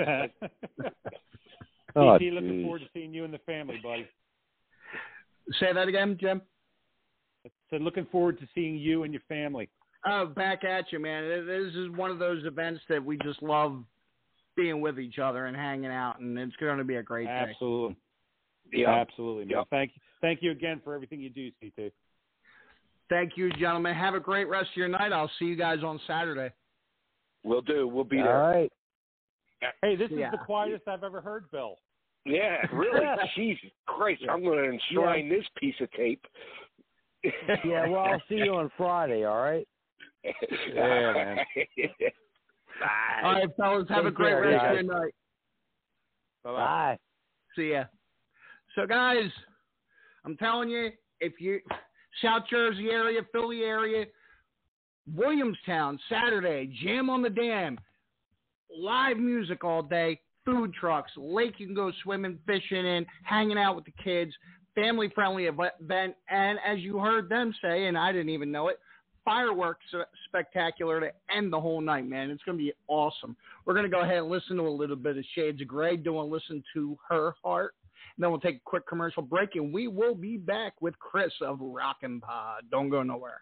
DT, looking forward to seeing you and the family, buddy. Say that again, Jim. I said looking forward to seeing you and your family. Oh, back at you, man. This is one of those events that we just love being with each other and hanging out, and it's going to be a great day. Absolutely. Yeah. Absolutely, man. Yep. Thank you again for everything you do, CT. Thank you, gentlemen. Have a great rest of your night. I'll see you guys on Saturday. We'll do. We'll be there. All right. Hey, this is the quietest I've ever heard, Bill. Yeah, really. Jesus Christ, I'm going to enshrine this piece of tape. Yeah, well, I'll see you on Friday, all right? Yeah, man. Bye. All right, fellas, have a great rest of your night. Bye. See ya. So, guys, I'm telling you, if you South Jersey area, Philly area, Williamstown, Saturday, Jam on the Dam, live music all day, food trucks, lake you can go swimming, fishing in, hanging out with the kids, family-friendly event, and as you heard them say, and I didn't even know it, fireworks spectacular to end the whole night, man. It's going to be awesome. We're going to go ahead and listen to a little bit of Shades of Grey, listen to Her Heart, and then we'll take a quick commercial break, and we will be back with Chris of Rockin' Pod. Don't go nowhere.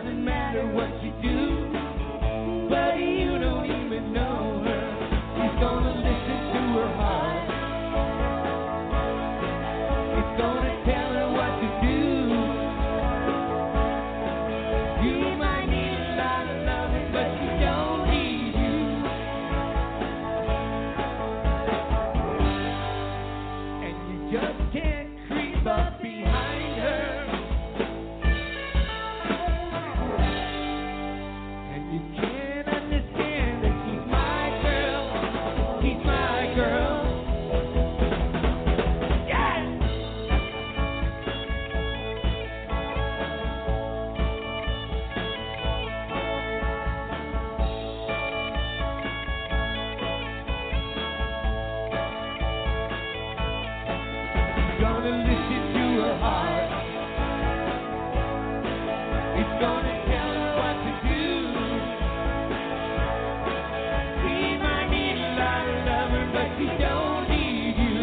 What you do, but you don't even know her. She's gonna It's gonna lift you to a heart. It's gonna tell you what to do. We might need a lot of loving, but we don't need you.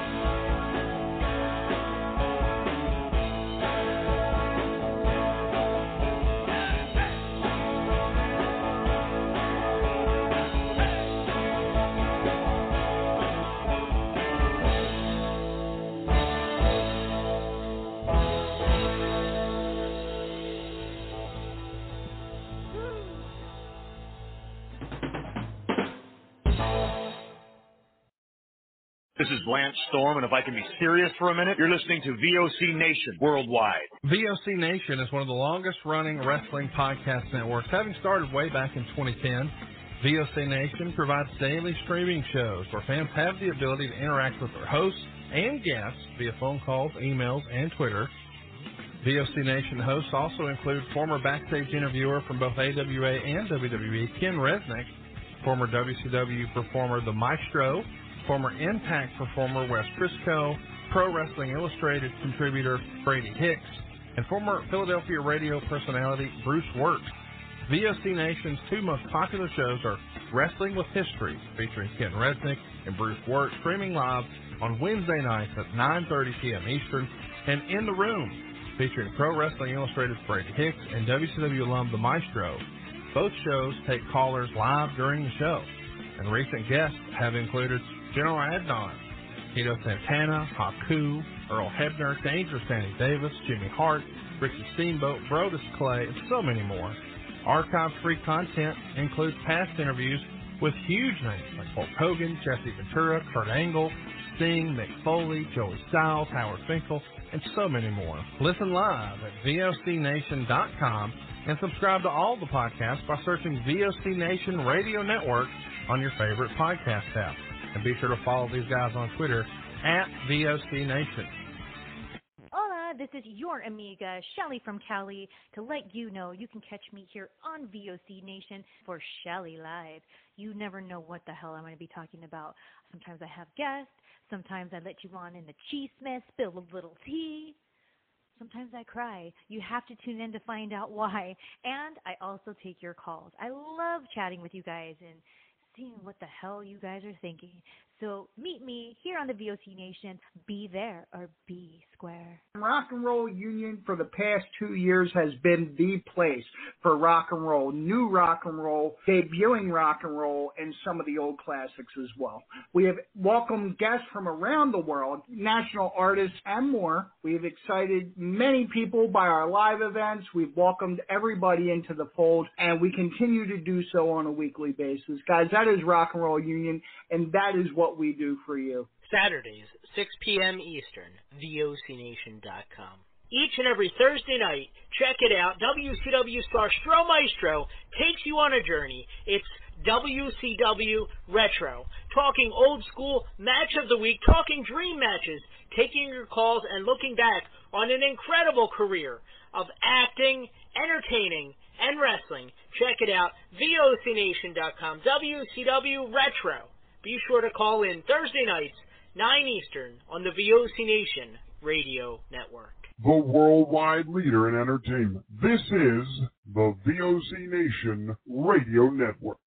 This is Lance Storm, and if I can be serious for a minute, you're listening to VOC Nation worldwide. VOC Nation is one of the longest-running wrestling podcast networks, having started way back in 2010. VOC Nation provides daily streaming shows where fans have the ability to interact with their hosts and guests via phone calls, emails, and Twitter. VOC Nation hosts also include former backstage interviewer from both AWA and WWE, Ken Resnick, former WCW performer The Maestro, former Impact performer Wes Briscoe, Pro Wrestling Illustrated contributor Brady Hicks, and former Philadelphia radio personality Bruce Wirt. VOC Nation's two most popular shows are Wrestling with History, featuring Ken Resnick and Bruce Wirt, streaming live on Wednesday nights at 9:30 p.m. Eastern, and In the Room, featuring Pro Wrestling Illustrated's Brady Hicks and WCW alum The Maestro. Both shows take callers live during the show, and recent guests have included General Adnan, Tito Santana, Haku, Earl Hebner, Dangerous Danny Davis, Jimmy Hart, Ricky Steamboat, Brodus Clay, and so many more. Archive-free content includes past interviews with huge names like Hulk Hogan, Jesse Ventura, Kurt Angle, Sting, Mick Foley, Joey Styles, Howard Finkel, and so many more. Listen live at VOCNation.com and subscribe to all the podcasts by searching VOC Nation Radio Network on your favorite podcast app. And be sure to follow these guys on Twitter at VOC Nation. Hola, this is your amiga, Shelly from Cali, to let you know you can catch me here on VOC Nation for Shelly Live. You never know what the hell I'm going to be talking about. Sometimes I have guests. Sometimes I let you on in the cheese-mess, spill a little tea. Sometimes I cry. You have to tune in to find out why. And I also take your calls. I love chatting with you guys and seeing what the hell you guys are thinking. So meet me here on the VOC Nation. Be there or be square. Rock and Roll Union for the past 2 years has been the place for rock and roll, new rock and roll, debuting rock and roll, and some of the old classics as well. We have welcomed guests from around the world, national artists, and more. We have excited many people by our live events. We've welcomed everybody into the fold, and we continue to do so on a weekly basis. Guys, that is Rock and Roll Union, and that is what we do for you. Saturdays, 6 p.m. Eastern, VOCNation.com. Each and every Thursday night, check it out, WCW star Stro Maestro takes you on a journey. It's WCW Retro, talking old school match of the week, talking dream matches, taking your calls and looking back on an incredible career of acting, entertaining, and wrestling. Check it out, VOCNation.com, WCW Retro. Be sure to call in Thursday nights, 9 Eastern, on the VOC Nation Radio Network. The worldwide leader in entertainment. This is the VOC Nation Radio Network.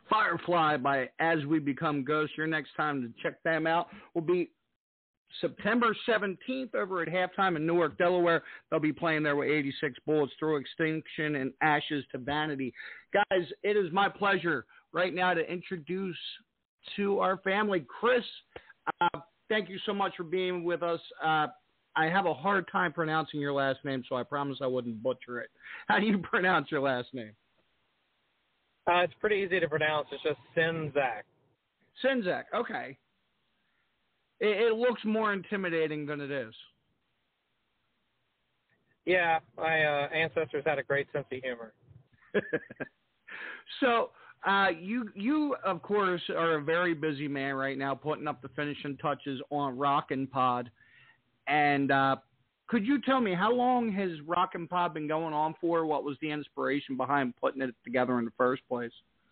Firefly by As We Become Ghosts. Your next time to check them out will be September 17th over at Halftime in Newark, Delaware. They'll be playing there with 86 Bullets, Through Extinction and Ashes to Vanity. Guys, it is my pleasure right now to introduce to our family, Chris. Thank you so much for being with us. I have a hard time pronouncing your last name, so I promise I wouldn't butcher it. How do you pronounce your last name? It's pretty easy to pronounce. It's just Czynszak. Czynszak, okay. It looks more intimidating than it is. Yeah, my ancestors had a great sense of humor. So, you of course are a very busy man right now, putting up the finishing touches on Rockin' Pod. And could you tell me, how long has Rockin' Pod been going on for? What was the inspiration behind putting it together in the first place?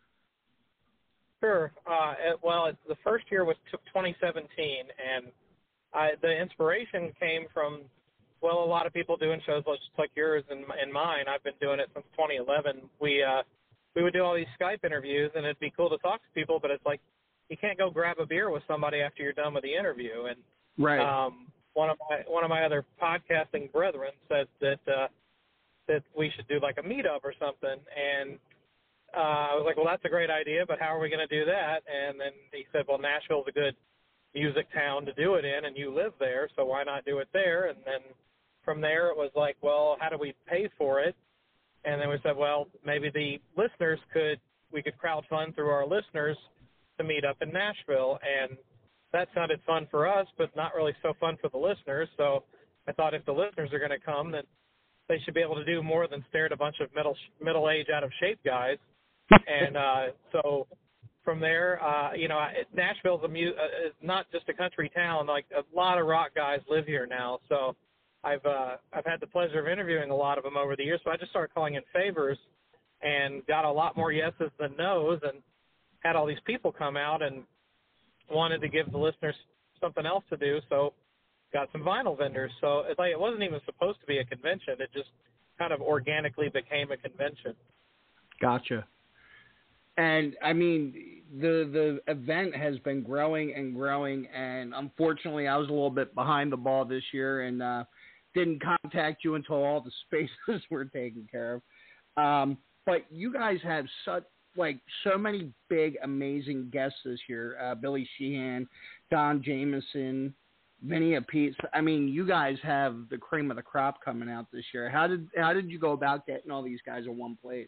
Sure. The first year was 2017, and the inspiration came from, a lot of people doing shows just like yours and mine. I've been doing it since 2011. We would do all these Skype interviews, and it'd be cool to talk to people, but it's like you can't go grab a beer with somebody after you're done with the interview. And right. One of my other podcasting brethren said that we should do like a meetup or something, and I was like, well, that's a great idea, but how are we going to do that? And then he said, well, Nashville's a good music town to do it in, and you live there, so why not do it there? And then from there it was like, well, how do we pay for it? And then we said, well, maybe the listeners we could crowdfund through our listeners to meet up in Nashville. And that sounded fun for us, but not really so fun for the listeners. So I thought if the listeners are going to come, then they should be able to do more than stare at a bunch of middle-aged, out-of-shape guys. And so from there, Nashville's is not just a country town. Like, a lot of rock guys live here now. So I've had the pleasure of interviewing a lot of them over the years. So I just started calling in favors and got a lot more yeses than nos, and had all these people come out and wanted to give the listeners something else to do. So got some vinyl vendors. So it wasn't even supposed to be a convention. It just kind of organically became a convention. Gotcha. And I mean, the event has been growing and growing, and unfortunately I was a little bit behind the ball this year and didn't contact you until all the spaces were taken care of. But you guys have so many big, amazing guests this year. Billy Sheehan, Don Jamieson, Vinny Appice. I mean, you guys have the cream of the crop coming out this year. How did you go about getting all these guys in one place?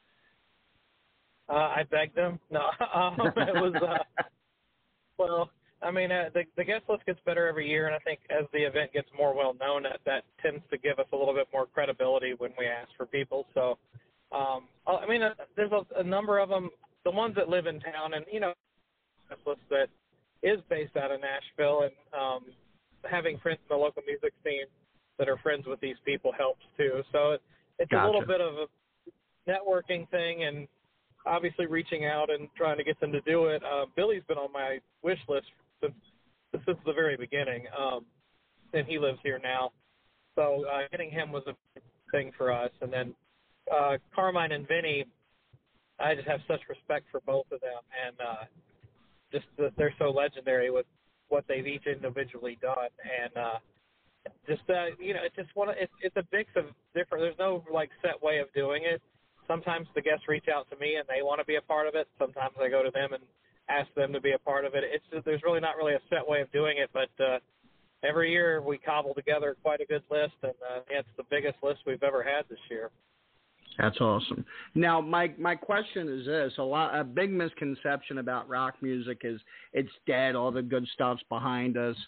I begged them. No, it was, the guest list gets better every year, and I think as the event gets more well-known, that tends to give us a little bit more credibility when we ask for people. So, there's a number of them, the ones that live in town, and, guest list that is based out of Nashville, and having friends in the local music scene that are friends with these people helps, too. So it's Gotcha. A little bit of a networking thing, and obviously reaching out and trying to get them to do it. Billy's been on my wish list since the very beginning, and he lives here now. So getting him was a big thing for us. And then Carmine and Vinny, I just have such respect for both of them, and just that they're so legendary with what they've each individually done. And it's a mix of different. There's no set way of doing it. Sometimes the guests reach out to me and they want to be a part of it. Sometimes I go to them and ask them to be a part of it. There's really not really a set way of doing it, but every year we cobble together quite a good list, and it's the biggest list we've ever had this year. That's awesome. Now, my question is this: a big misconception about rock music is it's dead. All the good stuff's behind us.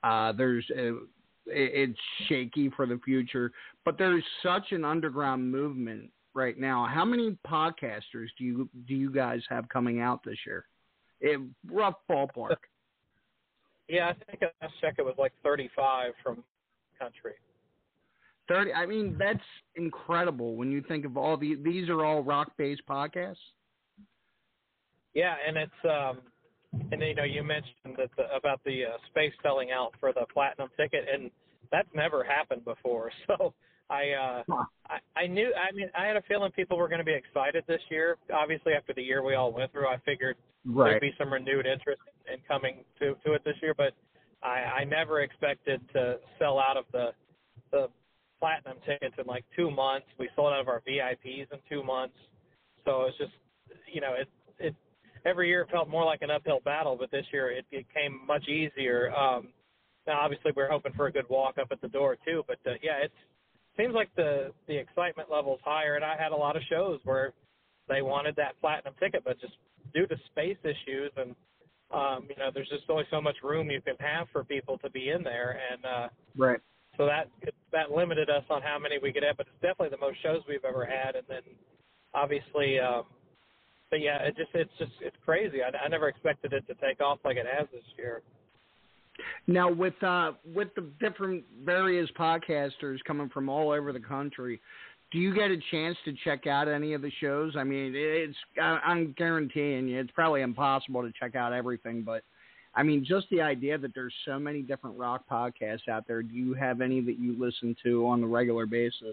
It's shaky for the future, but there's such an underground movement right now. How many podcasters do you guys have coming out this year? Rough ballpark. Yeah, I think last check it was 35 from country. 30. I mean, that's incredible when you think of all these are all rock-based podcasts. Yeah, and it's you mentioned about the space selling out for the platinum ticket, and that's never happened before. So I knew. I mean, I had a feeling people were going to be excited this year. Obviously, after the year we all went through, I figured there'd be some renewed interest in coming to it this year. But I never expected to sell out of the platinum tickets in like 2 months. We sold out of our VIPs in 2 months. So it's just, it every year it felt more like an uphill battle, but this year it came much easier. Now, obviously, we're hoping for a good walk up at the door too. But it seems like the excitement level's higher. And I had a lot of shows where they wanted that platinum ticket, but just due to space issues and there's just only so much room you can have for people to be in there, and right. So that limited us on how many we could have, but it's definitely the most shows we've ever had. And then obviously, but yeah, it's crazy. I never expected it to take off like it has this year. Now with the different various podcasters coming from all over the country, do you get a chance to check out any of the shows? I mean, I'm guaranteeing you, it's probably impossible to check out everything, but I mean, just the idea that there's so many different rock podcasts out there. Do you have any that you listen to on a regular basis?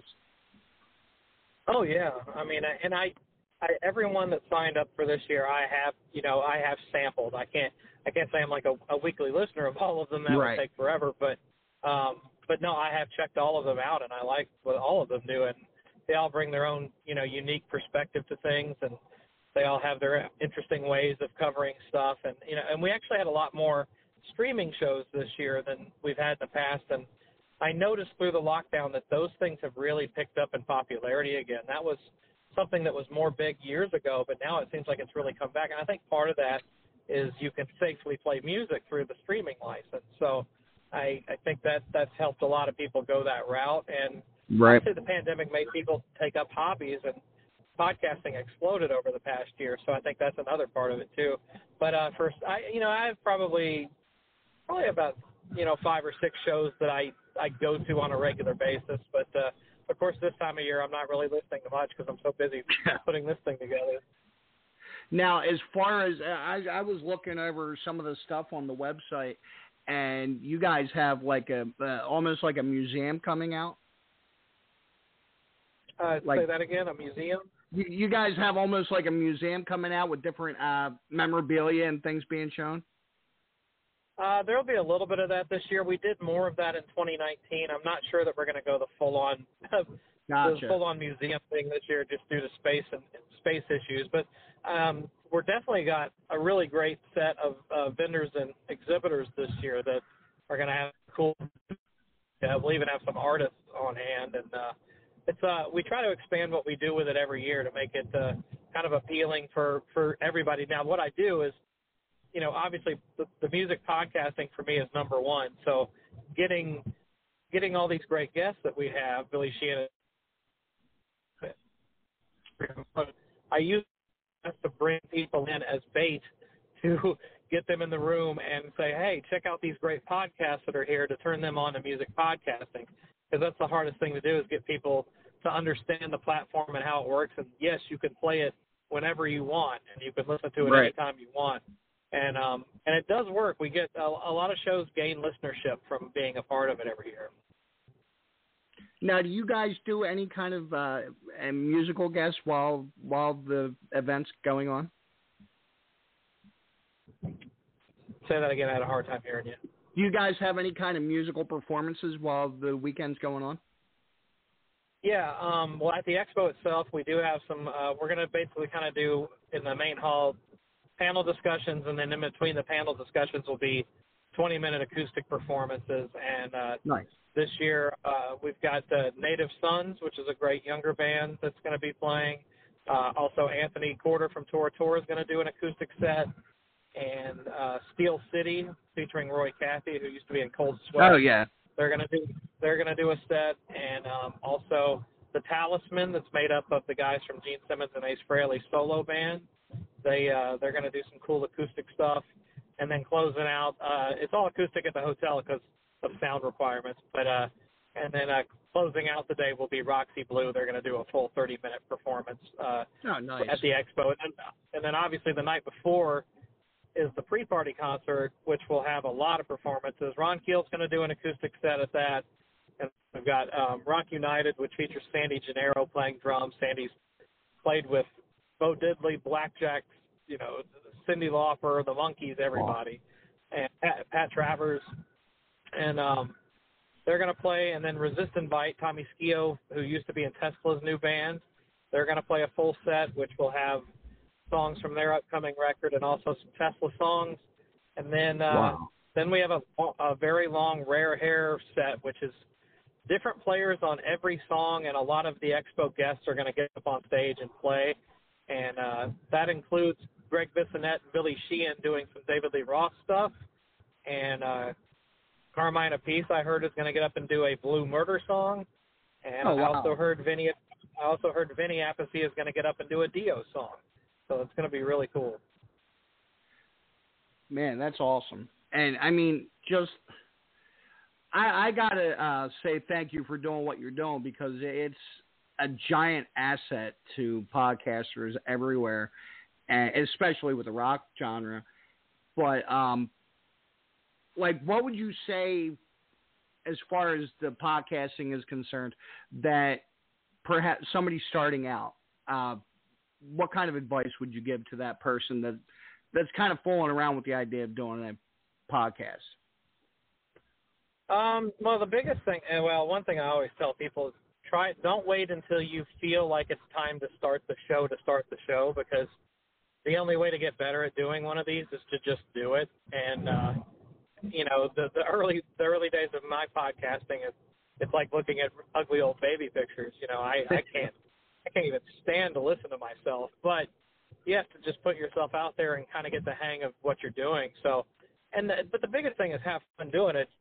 Oh yeah, I mean, and I everyone that signed up for this year, I have sampled. I can't say I'm like a weekly listener of all of them. That would take forever, but no, I have checked all of them out, and I like what all of them do, and they all bring their own, unique perspective to things, and they all have their interesting ways of covering stuff. And, and we actually had a lot more streaming shows this year than we've had in the past. And I noticed through the lockdown that those things have really picked up in popularity again. That was something that was more big years ago, but now it seems like it's really come back. And I think part of that is you can safely play music through the streaming license. So I think that's helped a lot of people go that route. And obviously the pandemic made people take up hobbies, and podcasting exploded over the past year, so I think that's another part of it too. But I have probably about 5 or 6 shows that I go to on a regular basis. But of course, this time of year I'm not really listening to much because I'm so busy putting this thing together. Now, as far as I was looking over some of the stuff on the website, and you guys have like almost like a museum coming out. Say that again, a museum? You guys have almost like a museum coming out with different memorabilia and things being shown? There will be a little bit of that this year. We did more of that in 2019. I'm not sure that we're going to go the full-on museum thing this year just due to space and space issues. But we're definitely got a really great set of vendors and exhibitors this year that are going to have cool. We'll even have some artists on hand, and we try to expand what we do with it every year to make it kind of appealing for everybody. Now, what I do is, obviously the music podcasting for me is number one. So getting all these great guests that we have, Billy Sheehan, I use to bring people in as bait to get them in the room and say, hey, check out these great podcasts that are here, to turn them on to music podcasting. Because that's the hardest thing to do, is get people to understand the platform and how it works. And yes, you can play it whenever you want, and you can listen to it anytime you want. And it does work. We get a lot of shows gain listenership from being a part of it every year. Now, do you guys do any kind of musical guests while the event's going on? Say that again. I had a hard time hearing you. Do you guys have any kind of musical performances while the weekend's going on? Yeah, well, at the expo itself, we do have some, we're going to basically kind of do in the main hall panel discussions, and then in between the panel discussions will be 20-minute acoustic performances. And nice. This year we've got Native Sons, which is a great younger band that's going to be playing. Also, Anthony Corder from Tora Tora is going to do an acoustic set. And Steel City, featuring Roy Cathy, who used to be in Cold Sweat. Oh, yeah. They're gonna do a set, and also the Talisman, that's made up of the guys from Gene Simmons and Ace Frehley solo band. They're gonna do some cool acoustic stuff, and then closing out, it's all acoustic at the hotel because of sound requirements. But and then closing out the day will be Roxy Blue. They're gonna do a full 30-minute performance nice. At the expo, and then obviously the night before is the pre-party concert, which will have a lot of performances. Ron Keel's going to do an acoustic set at that, and We've got Rock United, which features Sandy Gennaro playing drums. Sandy's played with Bo Diddley, Blackjack, Cyndi Lauper, the Monkees, everybody, and Pat Travers. And they're going to play, and then Resist Invite, Tommy Schio, who used to be in Tesla's new band. They're going to play a full set, which will have songs from their upcoming record and also some Tesla songs. And then then we have a very long Rare Hair set, which is different players on every song, and a lot of the Expo guests are going to get up on stage and play. And that includes Greg Bissonette and Billy Sheehan doing some David Lee Roth stuff. And Carmine Appice, I heard, is going to get up and do a Blue Murder song. And I also heard Vinny Appice is going to get up and do a Dio song. So it's going to be really cool. Man, that's awesome. And, I mean, I got to say thank you for doing what you're doing, because it's a giant asset to podcasters everywhere, and especially with the rock genre. But, what would you say as far as the podcasting is concerned that perhaps somebody starting out, what kind of advice would you give to that person that's kind of fooling around with the idea of doing a podcast? Well, the biggest thing, one thing I always tell people is don't wait until you feel like it's time to start the show, because the only way to get better at doing one of these is to just do it. And, the early days of my podcasting, it's like looking at ugly old baby pictures. I can't even stand to listen to myself, but you have to just put yourself out there and kind of get the hang of what you're doing. So, but the biggest thing is have fun doing it.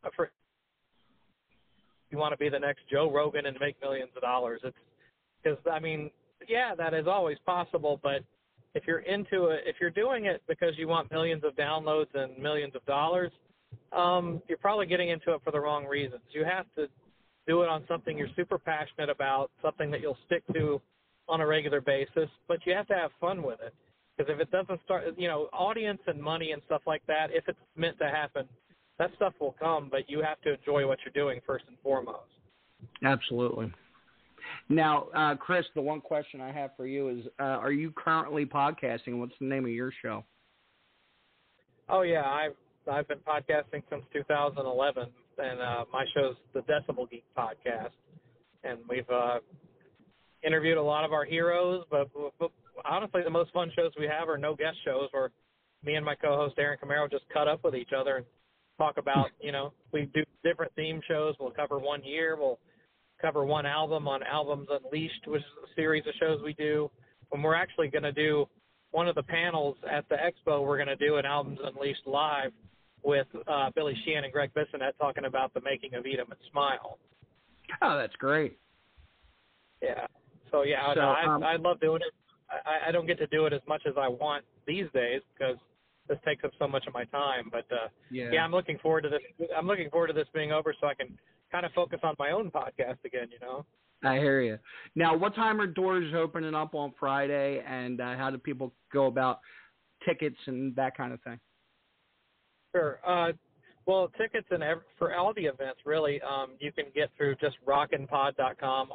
You want to be the next Joe Rogan and make millions of dollars. It's because, that is always possible, but if you're into it, if you're doing it because you want millions of downloads and millions of dollars, you're probably getting into it for the wrong reasons. You have to do it on something you're super passionate about, something that you'll stick to on a regular basis, but you have to have fun with it. Because if it doesn't start, audience and money and stuff like that, if it's meant to happen, that stuff will come, but you have to enjoy what you're doing first and foremost. Absolutely. Now, Chris, the one question I have for you is, are you currently podcasting? What's the name of your show? Oh, yeah, I've been podcasting since 2011, and my show's the Decibel Geek Podcast. And we've interviewed a lot of our heroes, but honestly, the most fun shows we have are no guest shows, where me and my co-host Aaron Camaro just cut up with each other and talk about, we do different theme shows. We'll cover 1 year. We'll cover one album on Albums Unleashed, which is a series of shows we do. When we're actually going to do one of the panels at the expo, we're going to do an Albums Unleashed live with Billy Sheehan and Greg Bissonette talking about the making of Eat 'Em and Smile. Oh, that's great. Yeah. So, I love doing it. I don't get to do it as much as I want these days because this takes up so much of my time. But, I'm looking forward to this. I'm looking forward to this being over so I can kind of focus on my own podcast again, I hear you. Now, what time are doors opening up on Friday, and how do people go about tickets and that kind of thing? Sure. Well, tickets for all the events, really, you can get through just rockinpod.com,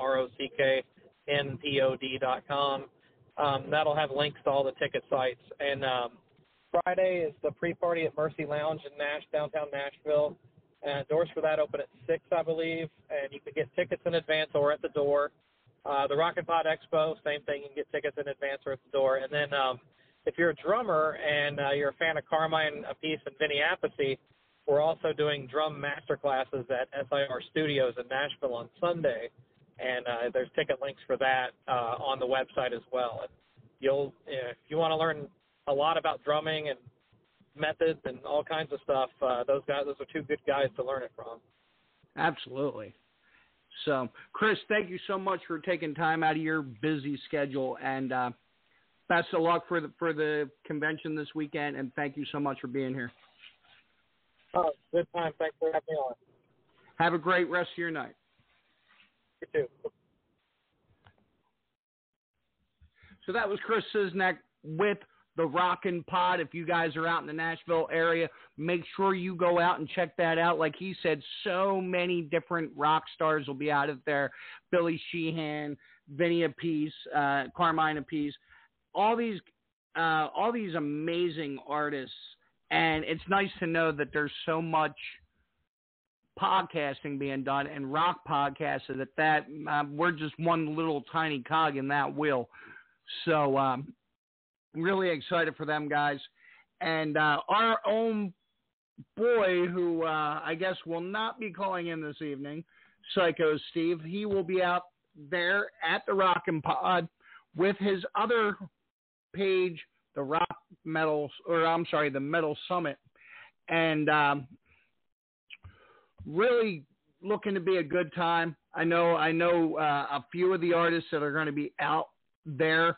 ROCKNPOD.com. That'll have links to all the ticket sites. And Friday is the pre-party at Mercy Lounge in downtown Nashville. Doors for that open at 6, I believe, and you can get tickets in advance or at the door. The Rockin' Pod Expo, same thing. You can get tickets in advance or at the door. And then if you're a drummer and you're a fan of Carmine Appice and Vinny Appice, we're also doing drum master classes at SIR Studios in Nashville on Sunday. And there's ticket links for that on the website as well. And if you want to learn a lot about drumming and methods and all kinds of stuff, those are two good guys to learn it from. Absolutely. So, Chris, thank you so much for taking time out of your busy schedule, and best of luck for the convention this weekend, and thank you so much for being here. Oh, good time. Thanks for having me on. Have a great rest of your night. You too. So that was Chris Czynszak with the Rockin' Pod. If you guys are out in the Nashville area, make sure you go out and check that out. Like he said, so many different rock stars will be out of there. Billy Sheehan, Vinny Appice, Carmine Appice, all these amazing artists. And it's nice to know that there's so much podcasting being done and rock podcasts that we're just one little tiny cog in that wheel. So I'm really excited for them guys. And our own boy, who I guess will not be calling in this evening, Psycho Steve, he will be out there at the Rockin' Pod with his other page, the Metal Summit, and really looking to be a good time. I know a few of the artists that are going to be out there.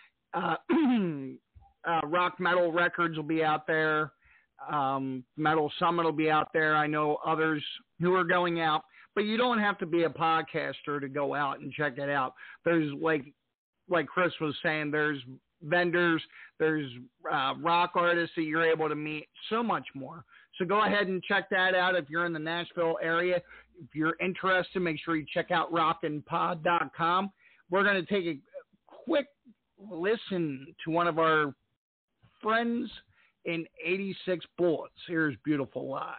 Rock Metal Records will be out there. Metal Summit will be out there. I know others who are going out, but you don't have to be a podcaster to go out and check it out. There's like Chris was saying, there's vendors, there's rock artists that you're able to meet, so much more. So go ahead and check that out if you're in the Nashville area. If you're interested, make sure you check out rockinpod.com. We're going to take a quick listen to one of our friends in 86 Bullets. Here's Beautiful Lie.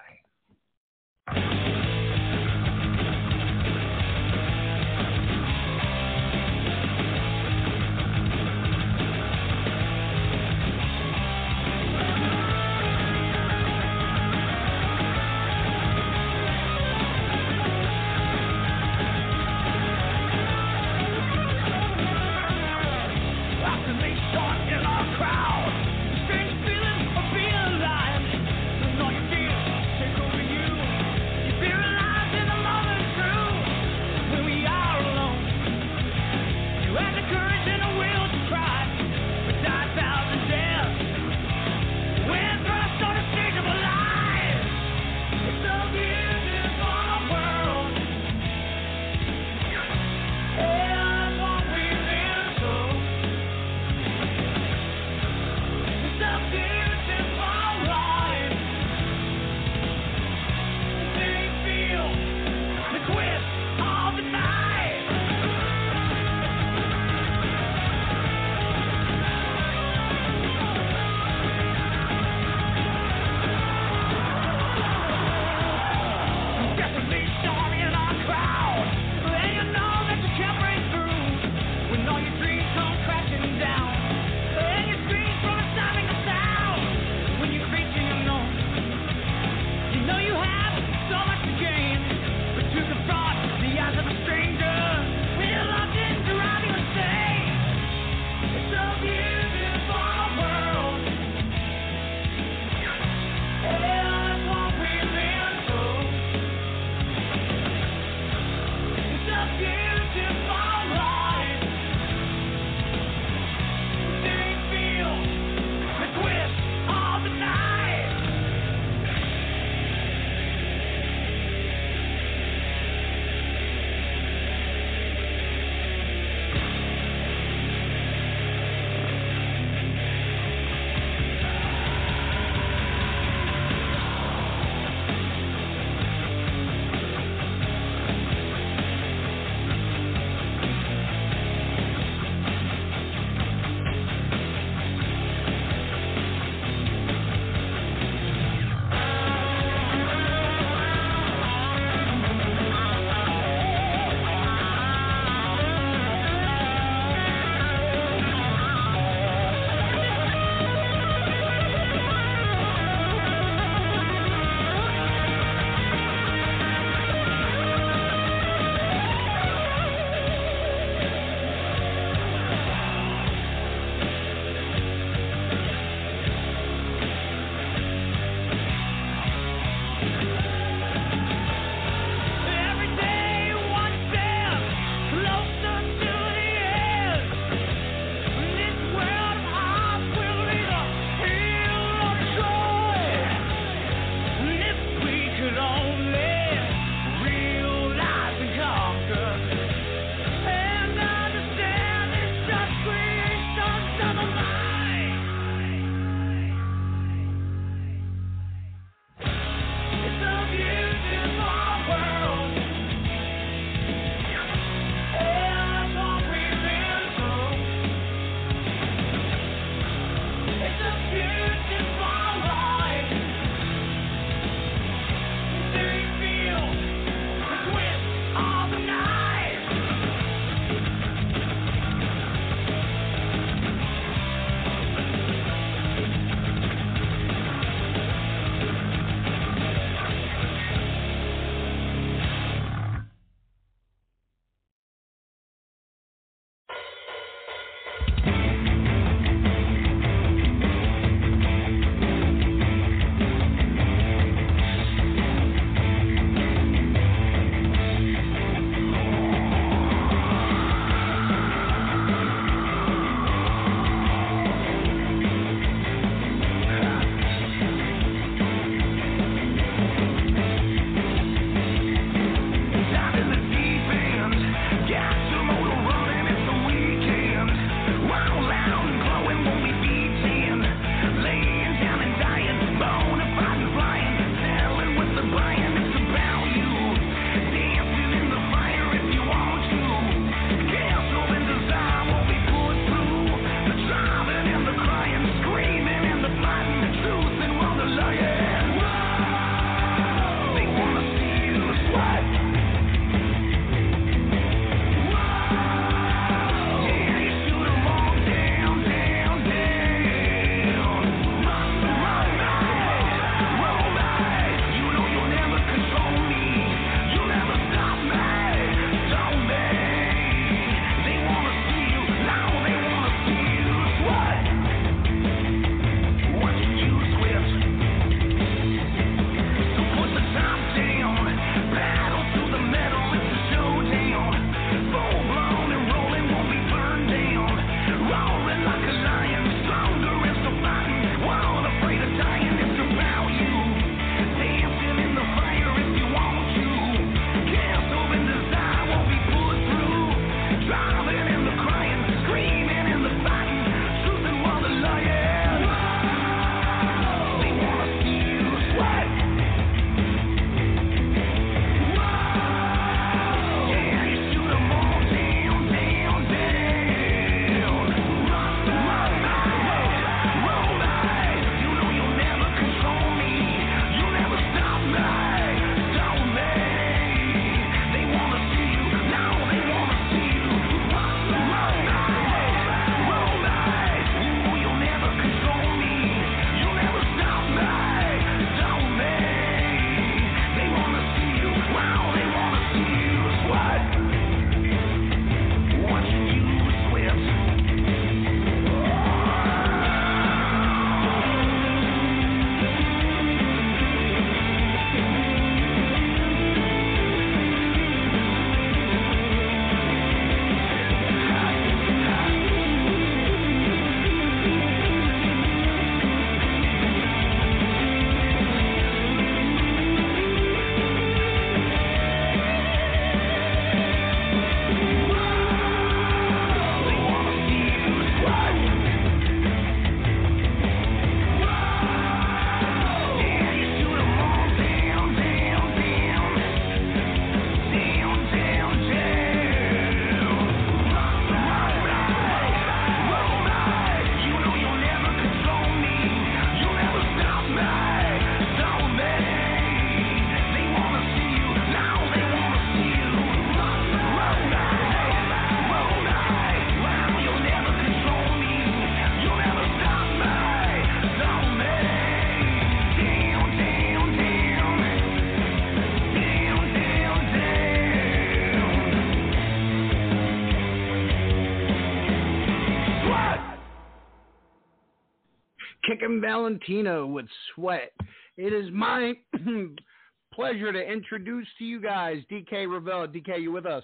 Kickin' Valentino with Sweat. It is my pleasure to introduce to you guys DK Revella. DK, you with us?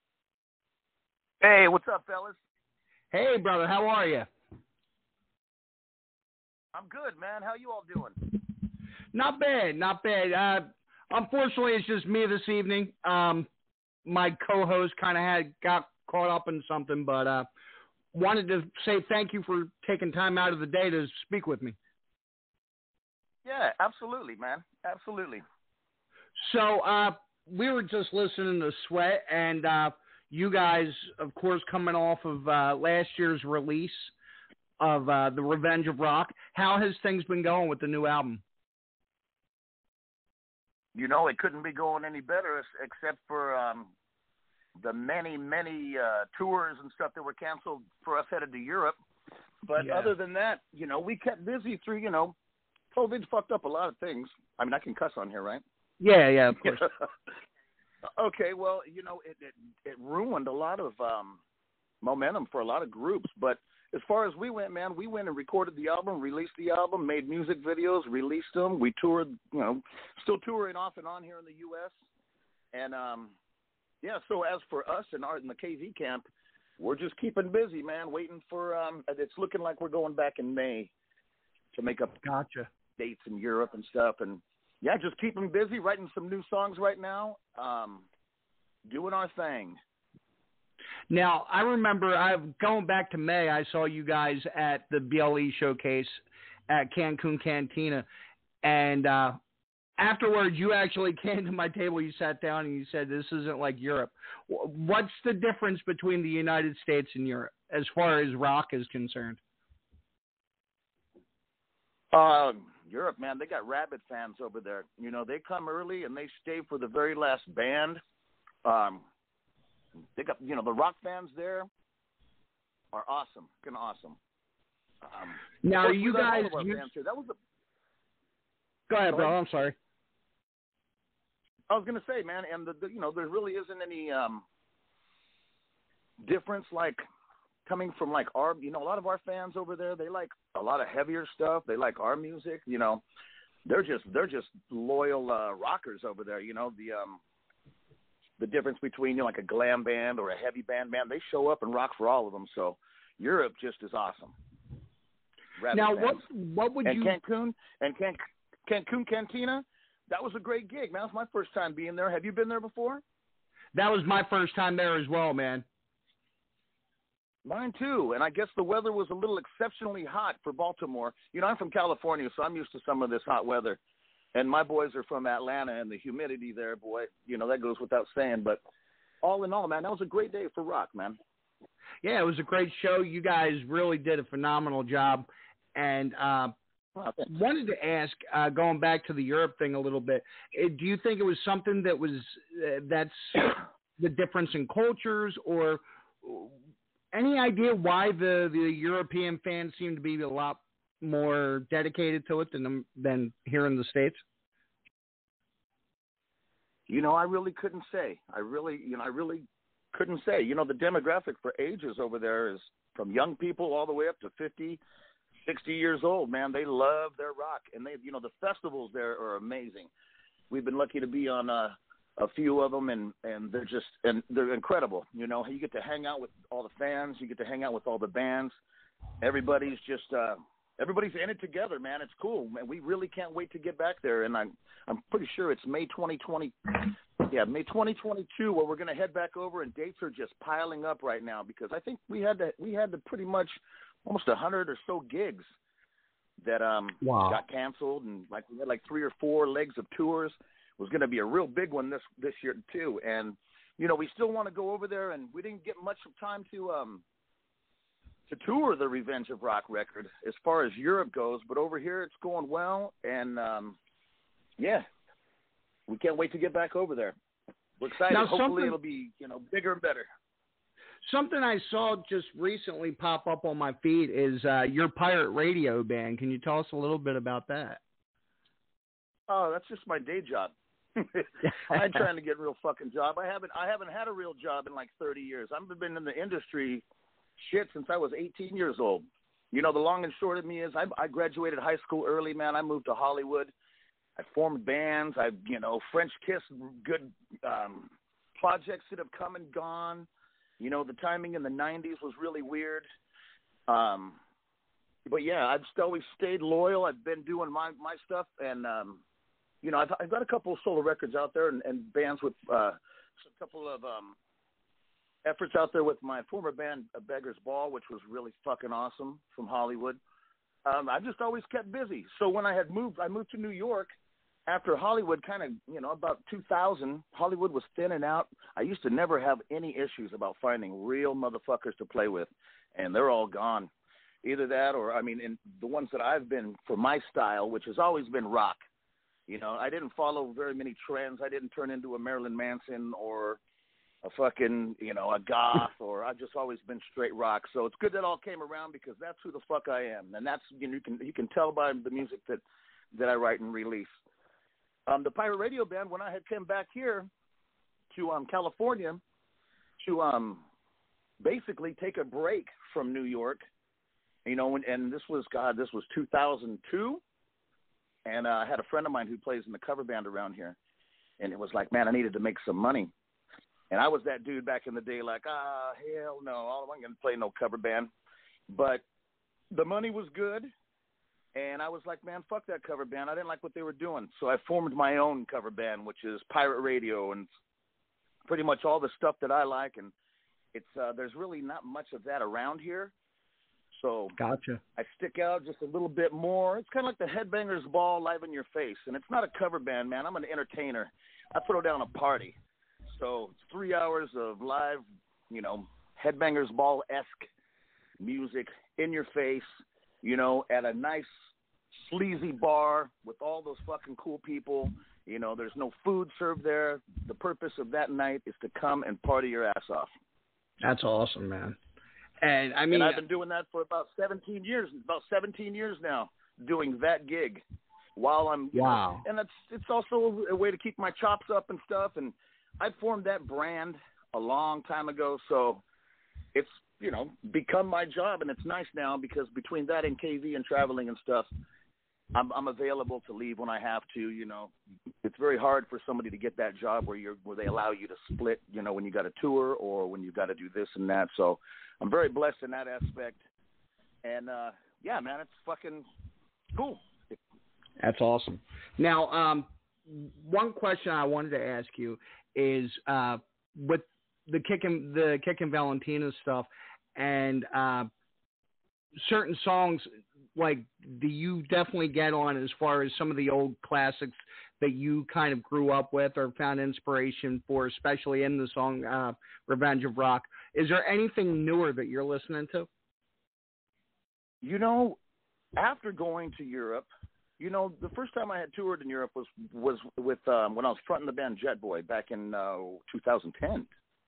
Hey, what's up, fellas? Hey, brother, how are you? I'm good, man. How you all doing? Not bad, not bad. Unfortunately, it's just me this evening. My co-host kind of got caught up in something, but wanted to say thank you for taking time out of the day to speak with me. Yeah, absolutely, man. Absolutely. So we were just listening to Sweat, and you guys, of course, coming off of last year's release of The Revenge of Rock. How has things been going with the new album? You know, it couldn't be going any better except for the many tours and stuff that were canceled for us headed to Europe. But other than that, you know, we kept busy through, you know, COVID's fucked up a lot of things. I mean, I can cuss on here, right? Yeah, of course. Okay, well, you know, it ruined a lot of momentum for a lot of groups. But as far as we went, man, we went and recorded the album, released the album, made music videos, released them. We toured, you know, still touring off and on here in the U.S. And, yeah, so as for us in the KV camp, we're just keeping busy, man, waiting for it's looking like we're going back in May to make up dates in Europe and stuff. And, yeah, just keeping busy, writing some new songs right now, doing our thing. Now, I remember going back to May, I saw you guys at the BLE showcase at Cancun Cantina, and afterwards you actually came to my table, you sat down, and you said, this isn't like Europe. What's the difference between the United States and Europe as far as rock is concerned? Europe, man, they got rabid fans over there. You know, they come early and they stay for the very last band. They got, you know, the rock fans there are awesome, kind of awesome. Now, you guys, that was go ahead, bro. I'm sorry. I was going to say, man, and you know, there really isn't any difference, like coming from like our, you know, a lot of our fans over there, they like a lot of heavier stuff. They like our music, you know. They're just loyal rockers over there, you know. The difference between, you know, like a glam band or a heavy band, man, they show up and rock for all of them. So Europe just is awesome. Now, what would you... Cancun Cantina, that was a great gig, man. It was my first time being there. Have you been there before? That was my first time there as well, man. Mine too, and I guess the weather was a little exceptionally hot for Baltimore. You know, I'm from California, so I'm used to some of this hot weather. And my boys are from Atlanta, and the humidity there, boy, you know, that goes without saying. But all in all, man, that was a great day for rock, man. Yeah, it was a great show. You guys really did a phenomenal job. And wanted to ask, going back to the Europe thing a little bit, do you think it was something that was that's the difference in cultures, or any idea why the European fans seem to be a lot more dedicated to it than here in the States? You know, I really couldn't say. I really couldn't say. You know, the demographic for ages over there is from young people all the way up to 50, 60 years old, man. They love their rock, and they, you know, the festivals there are amazing. We've been lucky to be on a few of them, and they're incredible. You know, you get to hang out with all the fans, you get to hang out with all the bands. Everybody's just everybody's in it together, man. It's cool, man. We really can't wait to get back there, and I'm pretty sure it's May 2020. Yeah, May 2022, where we're going to head back over, and dates are just piling up right now because I think we had to pretty much almost 100 or so gigs that got canceled, and like we had like 3 or 4 legs of tours. It was going to be a real big one this year too, and you know, we still want to go over there, and we didn't get much time to tour the Revenge of Rock record as far as Europe goes, but over here it's going well, and yeah, we can't wait to get back over there. We're excited. Now, hopefully it'll be, you know, bigger and better. Something I saw just recently pop up on my feed is your pirate radio band. Can you tell us a little bit about that? Oh, that's just my day job. I'm trying to get a real fucking job. I haven't had a real job in like 30 years. I've been in the industry since I was 18 years old. You know, the long and short of me is I graduated high school early, man. I moved to Hollywood. I formed bands. French Kiss, good projects that have come and gone. You know, the timing in the 90s was really weird. But yeah, I've just always stayed loyal. I've been doing my stuff, and I've got a couple of solo records out there and bands with a couple of efforts out there with my former band, Beggar's Ball, which was really fucking awesome from Hollywood. I've just always kept busy. So when I moved to New York after Hollywood kind of, about 2000, Hollywood was thinning out. I used to never have any issues about finding real motherfuckers to play with, and they're all gone. Either that or, in the ones that I've been for my style, which has always been rock. I didn't follow very many trends. I didn't turn into a Marilyn Manson or a fucking, a goth, or I've just always been straight rock. So it's good that all came around because that's who the fuck I am. And that's, you can tell by the music that I write and release. The Pirate Radio Band, when I had come back here to California to basically take a break from New York, and this was 2002, and I had a friend of mine who plays in the cover band around here, and it was like, man, I needed to make some money. And I was that dude back in the day, like, hell no, I'm not going to play no cover band. But the money was good, and I was like, man, fuck that cover band. I didn't like what they were doing. So I formed my own cover band, which is Pirate Radio, and pretty much all the stuff that I like. And it's there's really not much of that around here. So gotcha. I stick out just a little bit more. It's kind of like the Headbangers Ball live in your face. And it's not a cover band, man. I'm an entertainer. I throw down a party. So it's 3 hours of live, Headbangers Ball-esque music in your face, at a nice sleazy bar with all those fucking cool people. There's no food served there. The purpose of that night is to come and party your ass off. That's awesome, man. And I've been doing that for about 17 years now, doing that gig while I'm, wow. And it's also a way to keep my chops up and stuff. And I formed that brand a long time ago, so it's, become my job, and it's nice now because between that and KV and traveling and stuff, I'm available to leave when I have to. It's very hard for somebody to get that job where they allow you to split, when you got a tour or when you got to do this and that. So I'm very blessed in that aspect, and yeah, man, it's fucking cool. That's awesome. Now, one question I wanted to ask you is with the Kick and Valentina stuff and certain songs, like, do you definitely get on as far as some of the old classics that you kind of grew up with or found inspiration for, especially in the song Revenge of Rock? Is there anything newer that you're listening to? After going to Europe, the first time I had toured in Europe was with when I was fronting the band Jet Boy back in 2010.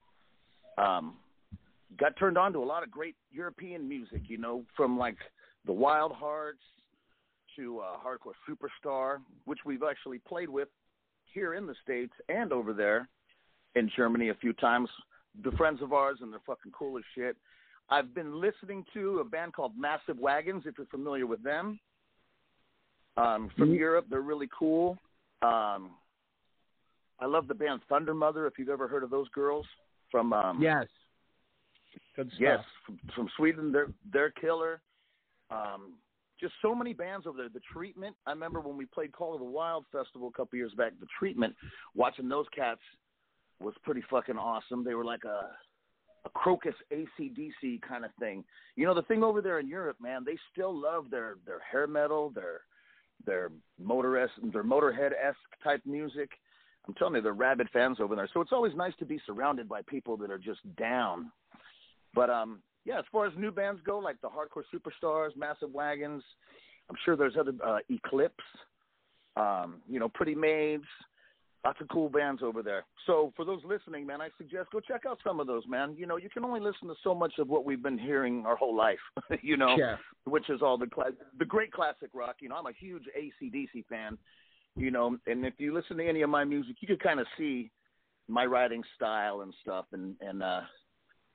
Got turned on to a lot of great European music, from like the Wild Hearts to Hardcore Superstar, which we've actually played with here in the States and over there in Germany a few times. The friends of ours, and they're fucking cool as shit. I've been listening to a band called Massive Wagons, if you're familiar with them. From Europe, they're really cool. I love the band Thunder Mother, if you've ever heard of those girls. From yes, good stuff. Yes, from Sweden, they're killer. Just so many bands over there. The Treatment. I remember when we played Call of the Wild Festival a couple years back. The Treatment, watching those cats was pretty fucking awesome. They were like a Crocus AC/DC kind of thing. The thing over there in Europe, man, they still love their hair metal, their Motorhead-esque type music. I'm telling you, they're rabid fans over there. So it's always nice to be surrounded by people that are just down. But, yeah, as far as new bands go, like the Hardcore Superstars, Massive Wagons, I'm sure there's other Eclipse, Pretty Maids, lots of cool bands over there. So for those listening, man, I suggest go check out some of those, man. You can only listen to so much of what we've been hearing our whole life, yeah. Which is all the great classic rock. I'm a huge AC/DC fan, and if you listen to any of my music, you can kind of see my writing style and stuff. And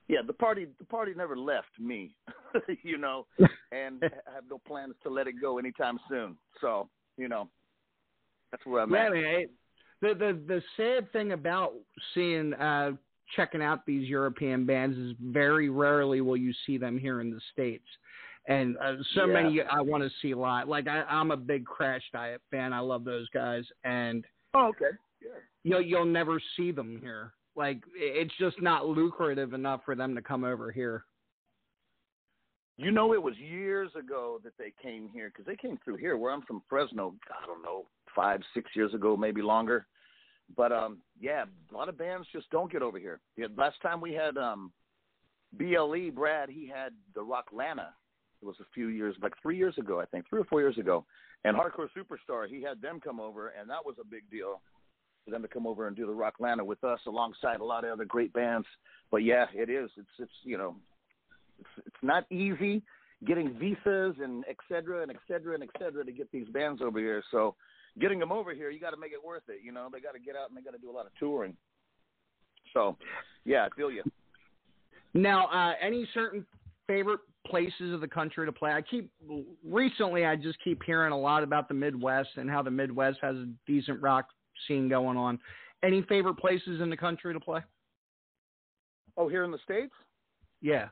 Yeah, the party never left me, you know, and I have no plans to let it go anytime soon. So, you know, that's where I'm at. Man, the sad thing about seeing checking out these European bands is very rarely will you see them here in the States. And many I want to see live. Like I'm a big Crash Diet fan. I love those guys, and okay, you'll never see them here. Like it's just not lucrative enough for them to come over here. You know, it was years ago that they came here because they came through here where I'm from, Fresno. I don't know, 5-6 years ago, maybe longer. But yeah, a lot of bands just don't get over here. Yeah, last time we had BLE, Brad, he had the Rocklana. It was a few years, like 3 years ago, I think, 3 or 4 years ago. And Hardcore Superstar, he had them come over, and that was a big deal for them to come over and do the Rocklana with us alongside a lot of other great bands. But yeah, it is. It's you know, it's not easy getting visas and et cetera and et cetera and et cetera to get these bands over here. So getting them over here, you got to make it worth it. You know, they got to get out and they got to do a lot of touring. So yeah, I feel you. Now, any certain favorite places of the country to play? I just keep hearing a lot about the Midwest and how the Midwest has a decent rock scene going on. Any favorite places in the country to play? Oh, here in the States? Yeah.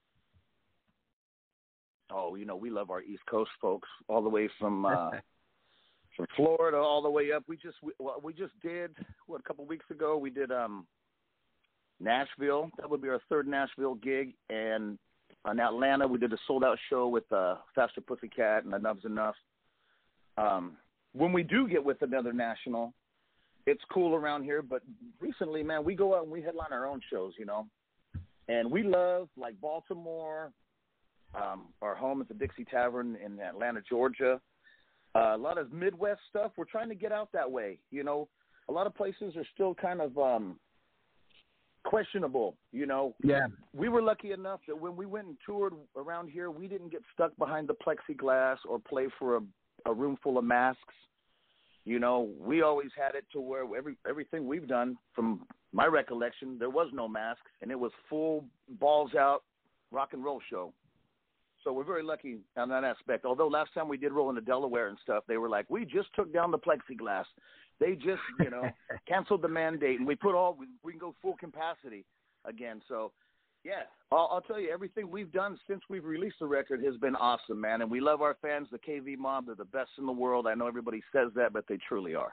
Oh, you know, we love our East Coast folks, all the way from Florida all the way up. We just did a couple of weeks ago. We did Nashville. That would be our third Nashville gig, and in Atlanta we did a sold out show with Faster Pussycat and Enough's Enough. When we do get with another national, it's cool around here. But recently, man, we go out and we headline our own shows, you know, and we love like Baltimore. Our home is the Dixie Tavern in Atlanta, Georgia. A lot of Midwest stuff. We're trying to get out that way. You know, a lot of places are still kind of questionable, you know. Yeah. We were lucky enough that when we went and toured around here, we didn't get stuck behind the plexiglass or play for a room full of masks. You know, we always had it to where everything we've done, from my recollection, there was no masks, and it was full balls out rock and roll show. So we're very lucky on that aspect. Although last time we did roll into Delaware and stuff, they were like, we just took down the plexiglass. They just, you know, canceled the mandate, and we can go full capacity again. So, yeah, I'll tell you, everything we've done since we've released the record has been awesome, man. And we love our fans, the KV Mob. They're the best in the world. I know everybody says that, but they truly are.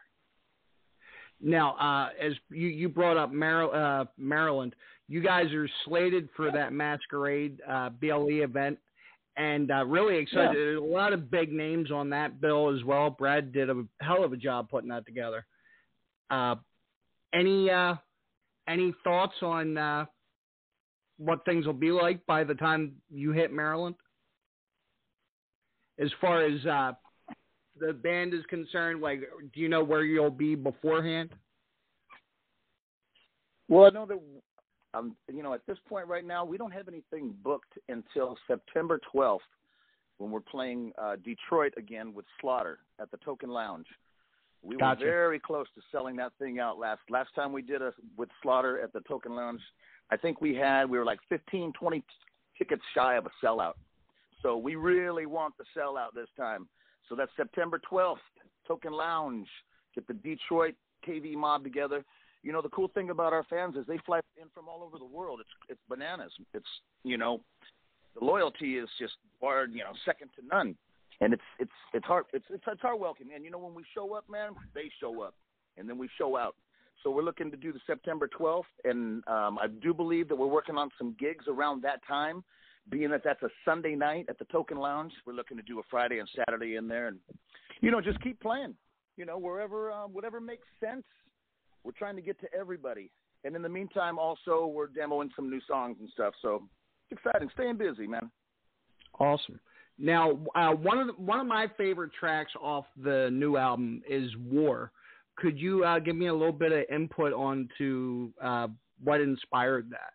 Now, as you brought up Maryland, you guys are slated for that Masquerade BLE event. And really excited. Yeah. There's a lot of big names on that bill as well. Brad did a hell of a job putting that together. Any thoughts on what things will be like by the time you hit Maryland? As far as the band is concerned, like, do you know where you'll be beforehand? Well, I know that. You know, at this point right now, we don't have anything booked until September 12th when we're playing Detroit again with Slaughter at the Token Lounge. We Gotcha. were very close to selling that thing out last time we did with Slaughter at the Token Lounge. I think we were like 15, 20 tickets shy of a sellout. So we really want the sellout this time. So that's September 12th, Token Lounge. Get the Detroit KV Mob together. You know, the cool thing about our fans is they fly in from all over the world. It's bananas. It's, you know, the loyalty is just second to none. And it's hard. It's our welcome. And, you know, when we show up, man, they show up. And then we show out. So we're looking to do the September 12th. And I do believe that we're working on some gigs around that time, being that that's a Sunday night at the Token Lounge. We're looking to do a Friday and Saturday in there. And, you know, just keep playing, you know, wherever, whatever makes sense. We're trying to get to everybody. And in the meantime, also, we're demoing some new songs and stuff. So it's exciting. Staying busy, man. Awesome. Now, one of my favorite tracks off the new album is War. Could you give me a little bit of input onto what inspired that?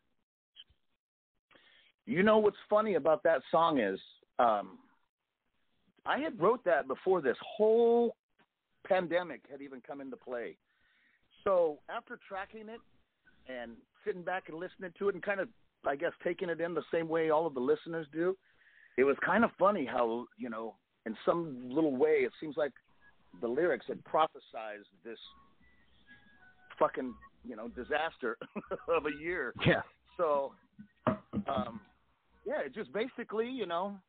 You know what's funny about that song is I had wrote that before this whole pandemic had even come into play. So after tracking it and sitting back and listening to it and kind of I guess, taking it in the same way all of the listeners do. It was kind of funny how, in some little way, it seems like the lyrics had prophesized this fucking, disaster of a year. Yeah. So, it just basically,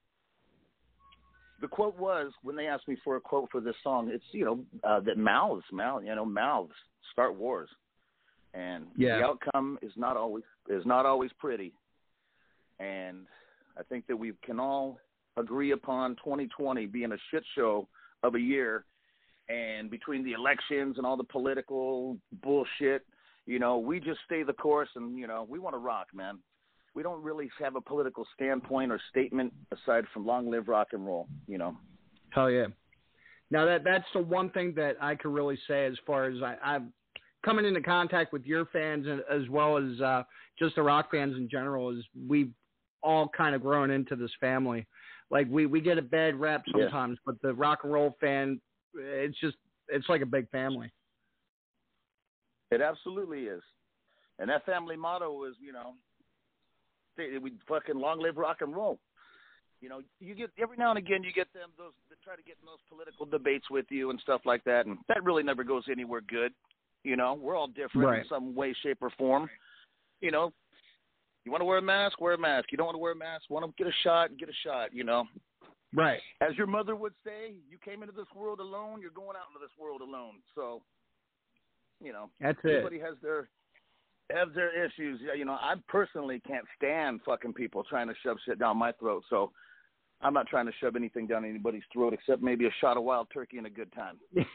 the quote was, when they asked me for a quote for this song, it's, that mouths start wars. And the outcome is not always pretty. And I think that we can all agree upon 2020 being a shit show of a year. And between the elections and all the political bullshit, we just stay the course and, we want to rock, man. We don't really have a political standpoint or statement aside from long live rock and roll, Hell yeah. Now, that's the one thing that I could really say as far as I've coming into contact with your fans as well as just the rock fans in general is we've all kind of grown into this family. Like we get a bad rep sometimes, but the rock and roll fan, it's like a big family. It absolutely is. And that family motto is, we fucking long live rock and roll. You get every now and again you get those that try to get in those political debates with you and stuff like that, and that really never goes anywhere good. We're all different in some way, shape, or form. You want to wear a mask, wear a mask. You don't want to wear a mask, want to get a shot, Right. As your mother would say, you came into this world alone, you're going out into this world alone. So, that's everybody has their issues. I personally can't stand fucking people trying to shove shit down my throat. So I'm not trying to shove anything down anybody's throat except maybe a shot of wild turkey and a good time.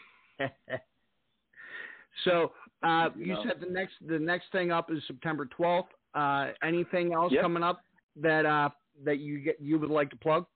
So you said the next thing up is September 12th. Anything else coming up that you would like to plug?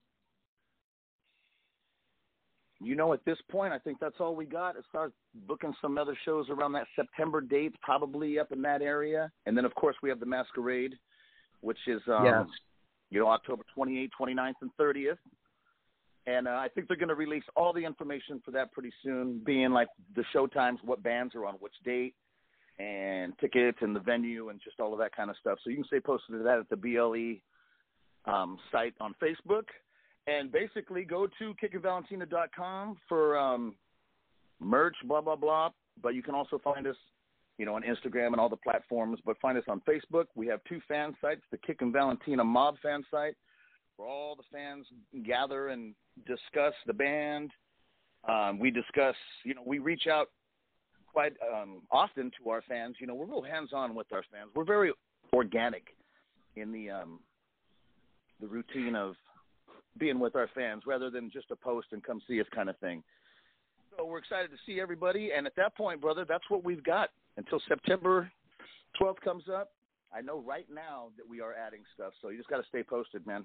At this point, I think that's all we got. As far as booking some other shows around that September date, probably up in that area. And then, of course, we have the Masquerade, which is, October 28th, 29th, and 30th. And I think they're going to release all the information for that pretty soon, being like the show times, what bands are on which date, and tickets and the venue and just all of that kind of stuff. So you can stay posted to that at the BLE site on Facebook. And basically go to KickinValentina.com for merch, blah, blah, blah. But you can also find us, on Instagram and all the platforms. But find us on Facebook. We have 2 fan sites, the Kickin' Valentina Mob fan site, where all the fans gather and discuss the band. We discuss, we reach out quite often to our fans. We're real hands-on with our fans. We're very organic in the routine of being with our fans rather than just a post and come see us kind of thing. So we're excited to see everybody. And at that point, brother, that's what we've got until September 12th comes up. I know right now that we are adding stuff. So you just got to stay posted, man.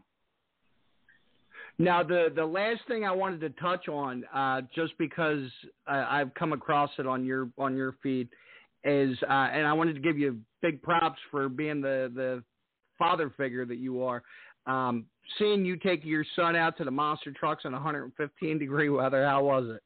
Now, the last thing I wanted to touch on, just because I've come across it on your feed, is, and I wanted to give you big props for being the father figure that you are. Seeing you take your son out to the monster trucks in 115-degree weather, how was it?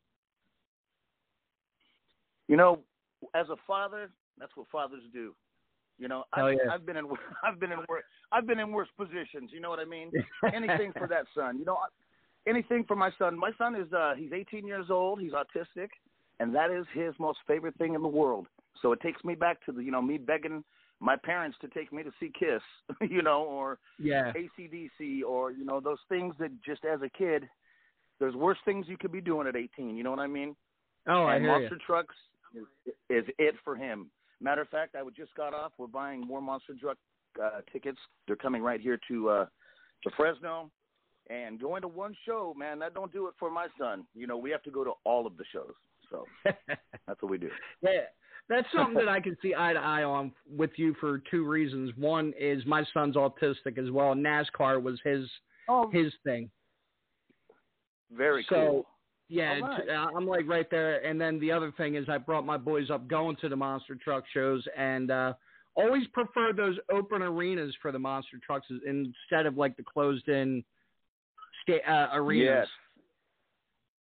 As a father, that's what fathers do. I've been in worse positions. You know what I mean? Anything for that son. Anything for my son. My son is he's 18 years old. He's autistic, and that is his most favorite thing in the world. So it takes me back to me begging my parents to take me to see Kiss, or AC/DC, or those things that just as a kid, there's worse things you could be doing at 18. You know what I mean? Oh, I hear Monster Trucks is it for him. Matter of fact, I just got off. We're buying more Monster Truck tickets. They're coming right here to Fresno, and going to one show, man, that don't do it for my son. We have to go to all of the shows. So that's what we do. Yeah. That's something that I can see eye to eye on with you for 2 reasons. One is my son's autistic as well, and NASCAR was his thing. Very cool. Yeah, right. I'm like right there. And then the other thing is I brought my boys up going to the monster truck shows, and always prefer those open arenas for the monster trucks instead of like the closed-in arenas. Yes.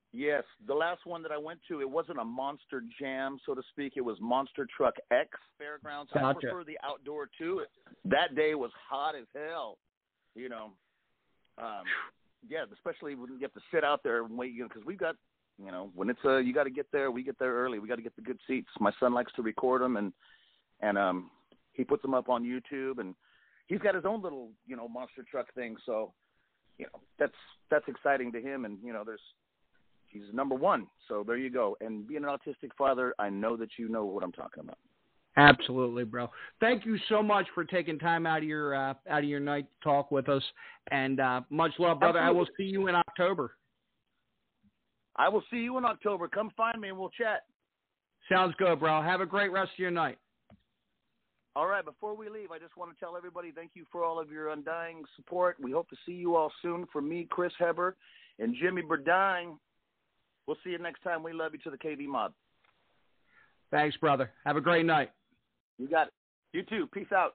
Yes, the last one that I went to, it wasn't a Monster Jam, so to speak. It was Monster Truck X Fairgrounds. Gotcha. I prefer the outdoor too. That day was hot as hell, you know. Yeah, especially when you have to sit out there and wait, because we've got, you know, when it's you got to get there. We get there early. We got to get the good seats. My son likes to record them, and he puts them up on YouTube, and he's got his own little, you know, monster truck thing. So, you know, that's exciting to him, and you know, he's number one. So there you go. And being an autistic father, I know that you know what I'm talking about. Absolutely, bro. Thank you so much for taking time out of your night to talk with us, and much love, brother. Absolutely. I will see you in October. I will see you in October. Come find me and we'll chat. Sounds good, bro. Have a great rest of your night. All right. Before we leave, I just want to tell everybody thank you for all of your undying support. We hope to see you all soon. From me, Chris Heber, and Jimmy Burdine. We'll see you next time. We love you to the KV Mob. Thanks, brother. Have a great night. You got it. You too. Peace out.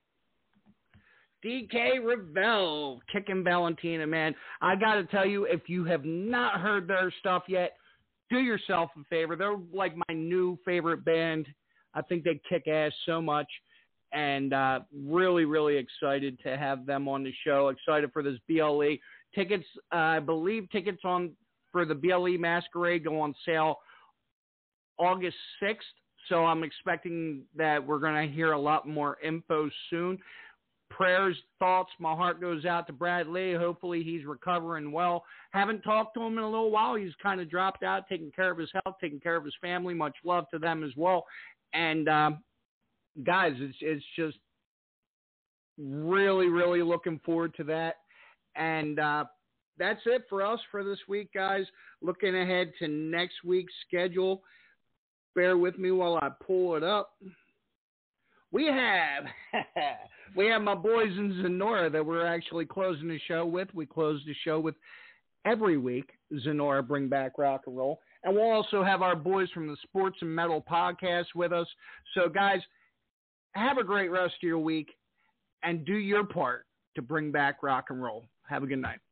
DK Revell, kicking Valentina, man. I got to tell you, if you have not heard their stuff yet, do yourself a favor. They're like my new favorite band. I think they kick ass so much, and really, really excited to have them on the show. Excited for this BLE. Tickets, I believe tickets for the BLE Masquerade go on sale August 6th. So I'm expecting that we're going to hear a lot more info soon. Prayers, thoughts, my heart goes out to Brad Lee. Hopefully he's recovering well. Haven't talked to him in a little while. He's kind of dropped out, taking care of his health, taking care of his family. Much love to them as well. And, guys, it's just really, really looking forward to that. And that's it for us for this week, guys. Looking ahead to next week's schedule. Bear with me while I pull it up. We have my boys in Zenora that we're actually closing the show with. We close the show with every week. Zenora bring back rock and roll. And we'll also have our boys from the Sports and Metal podcast with us. So, guys, have a great rest of your week and do your part to bring back rock and roll. Have a good night.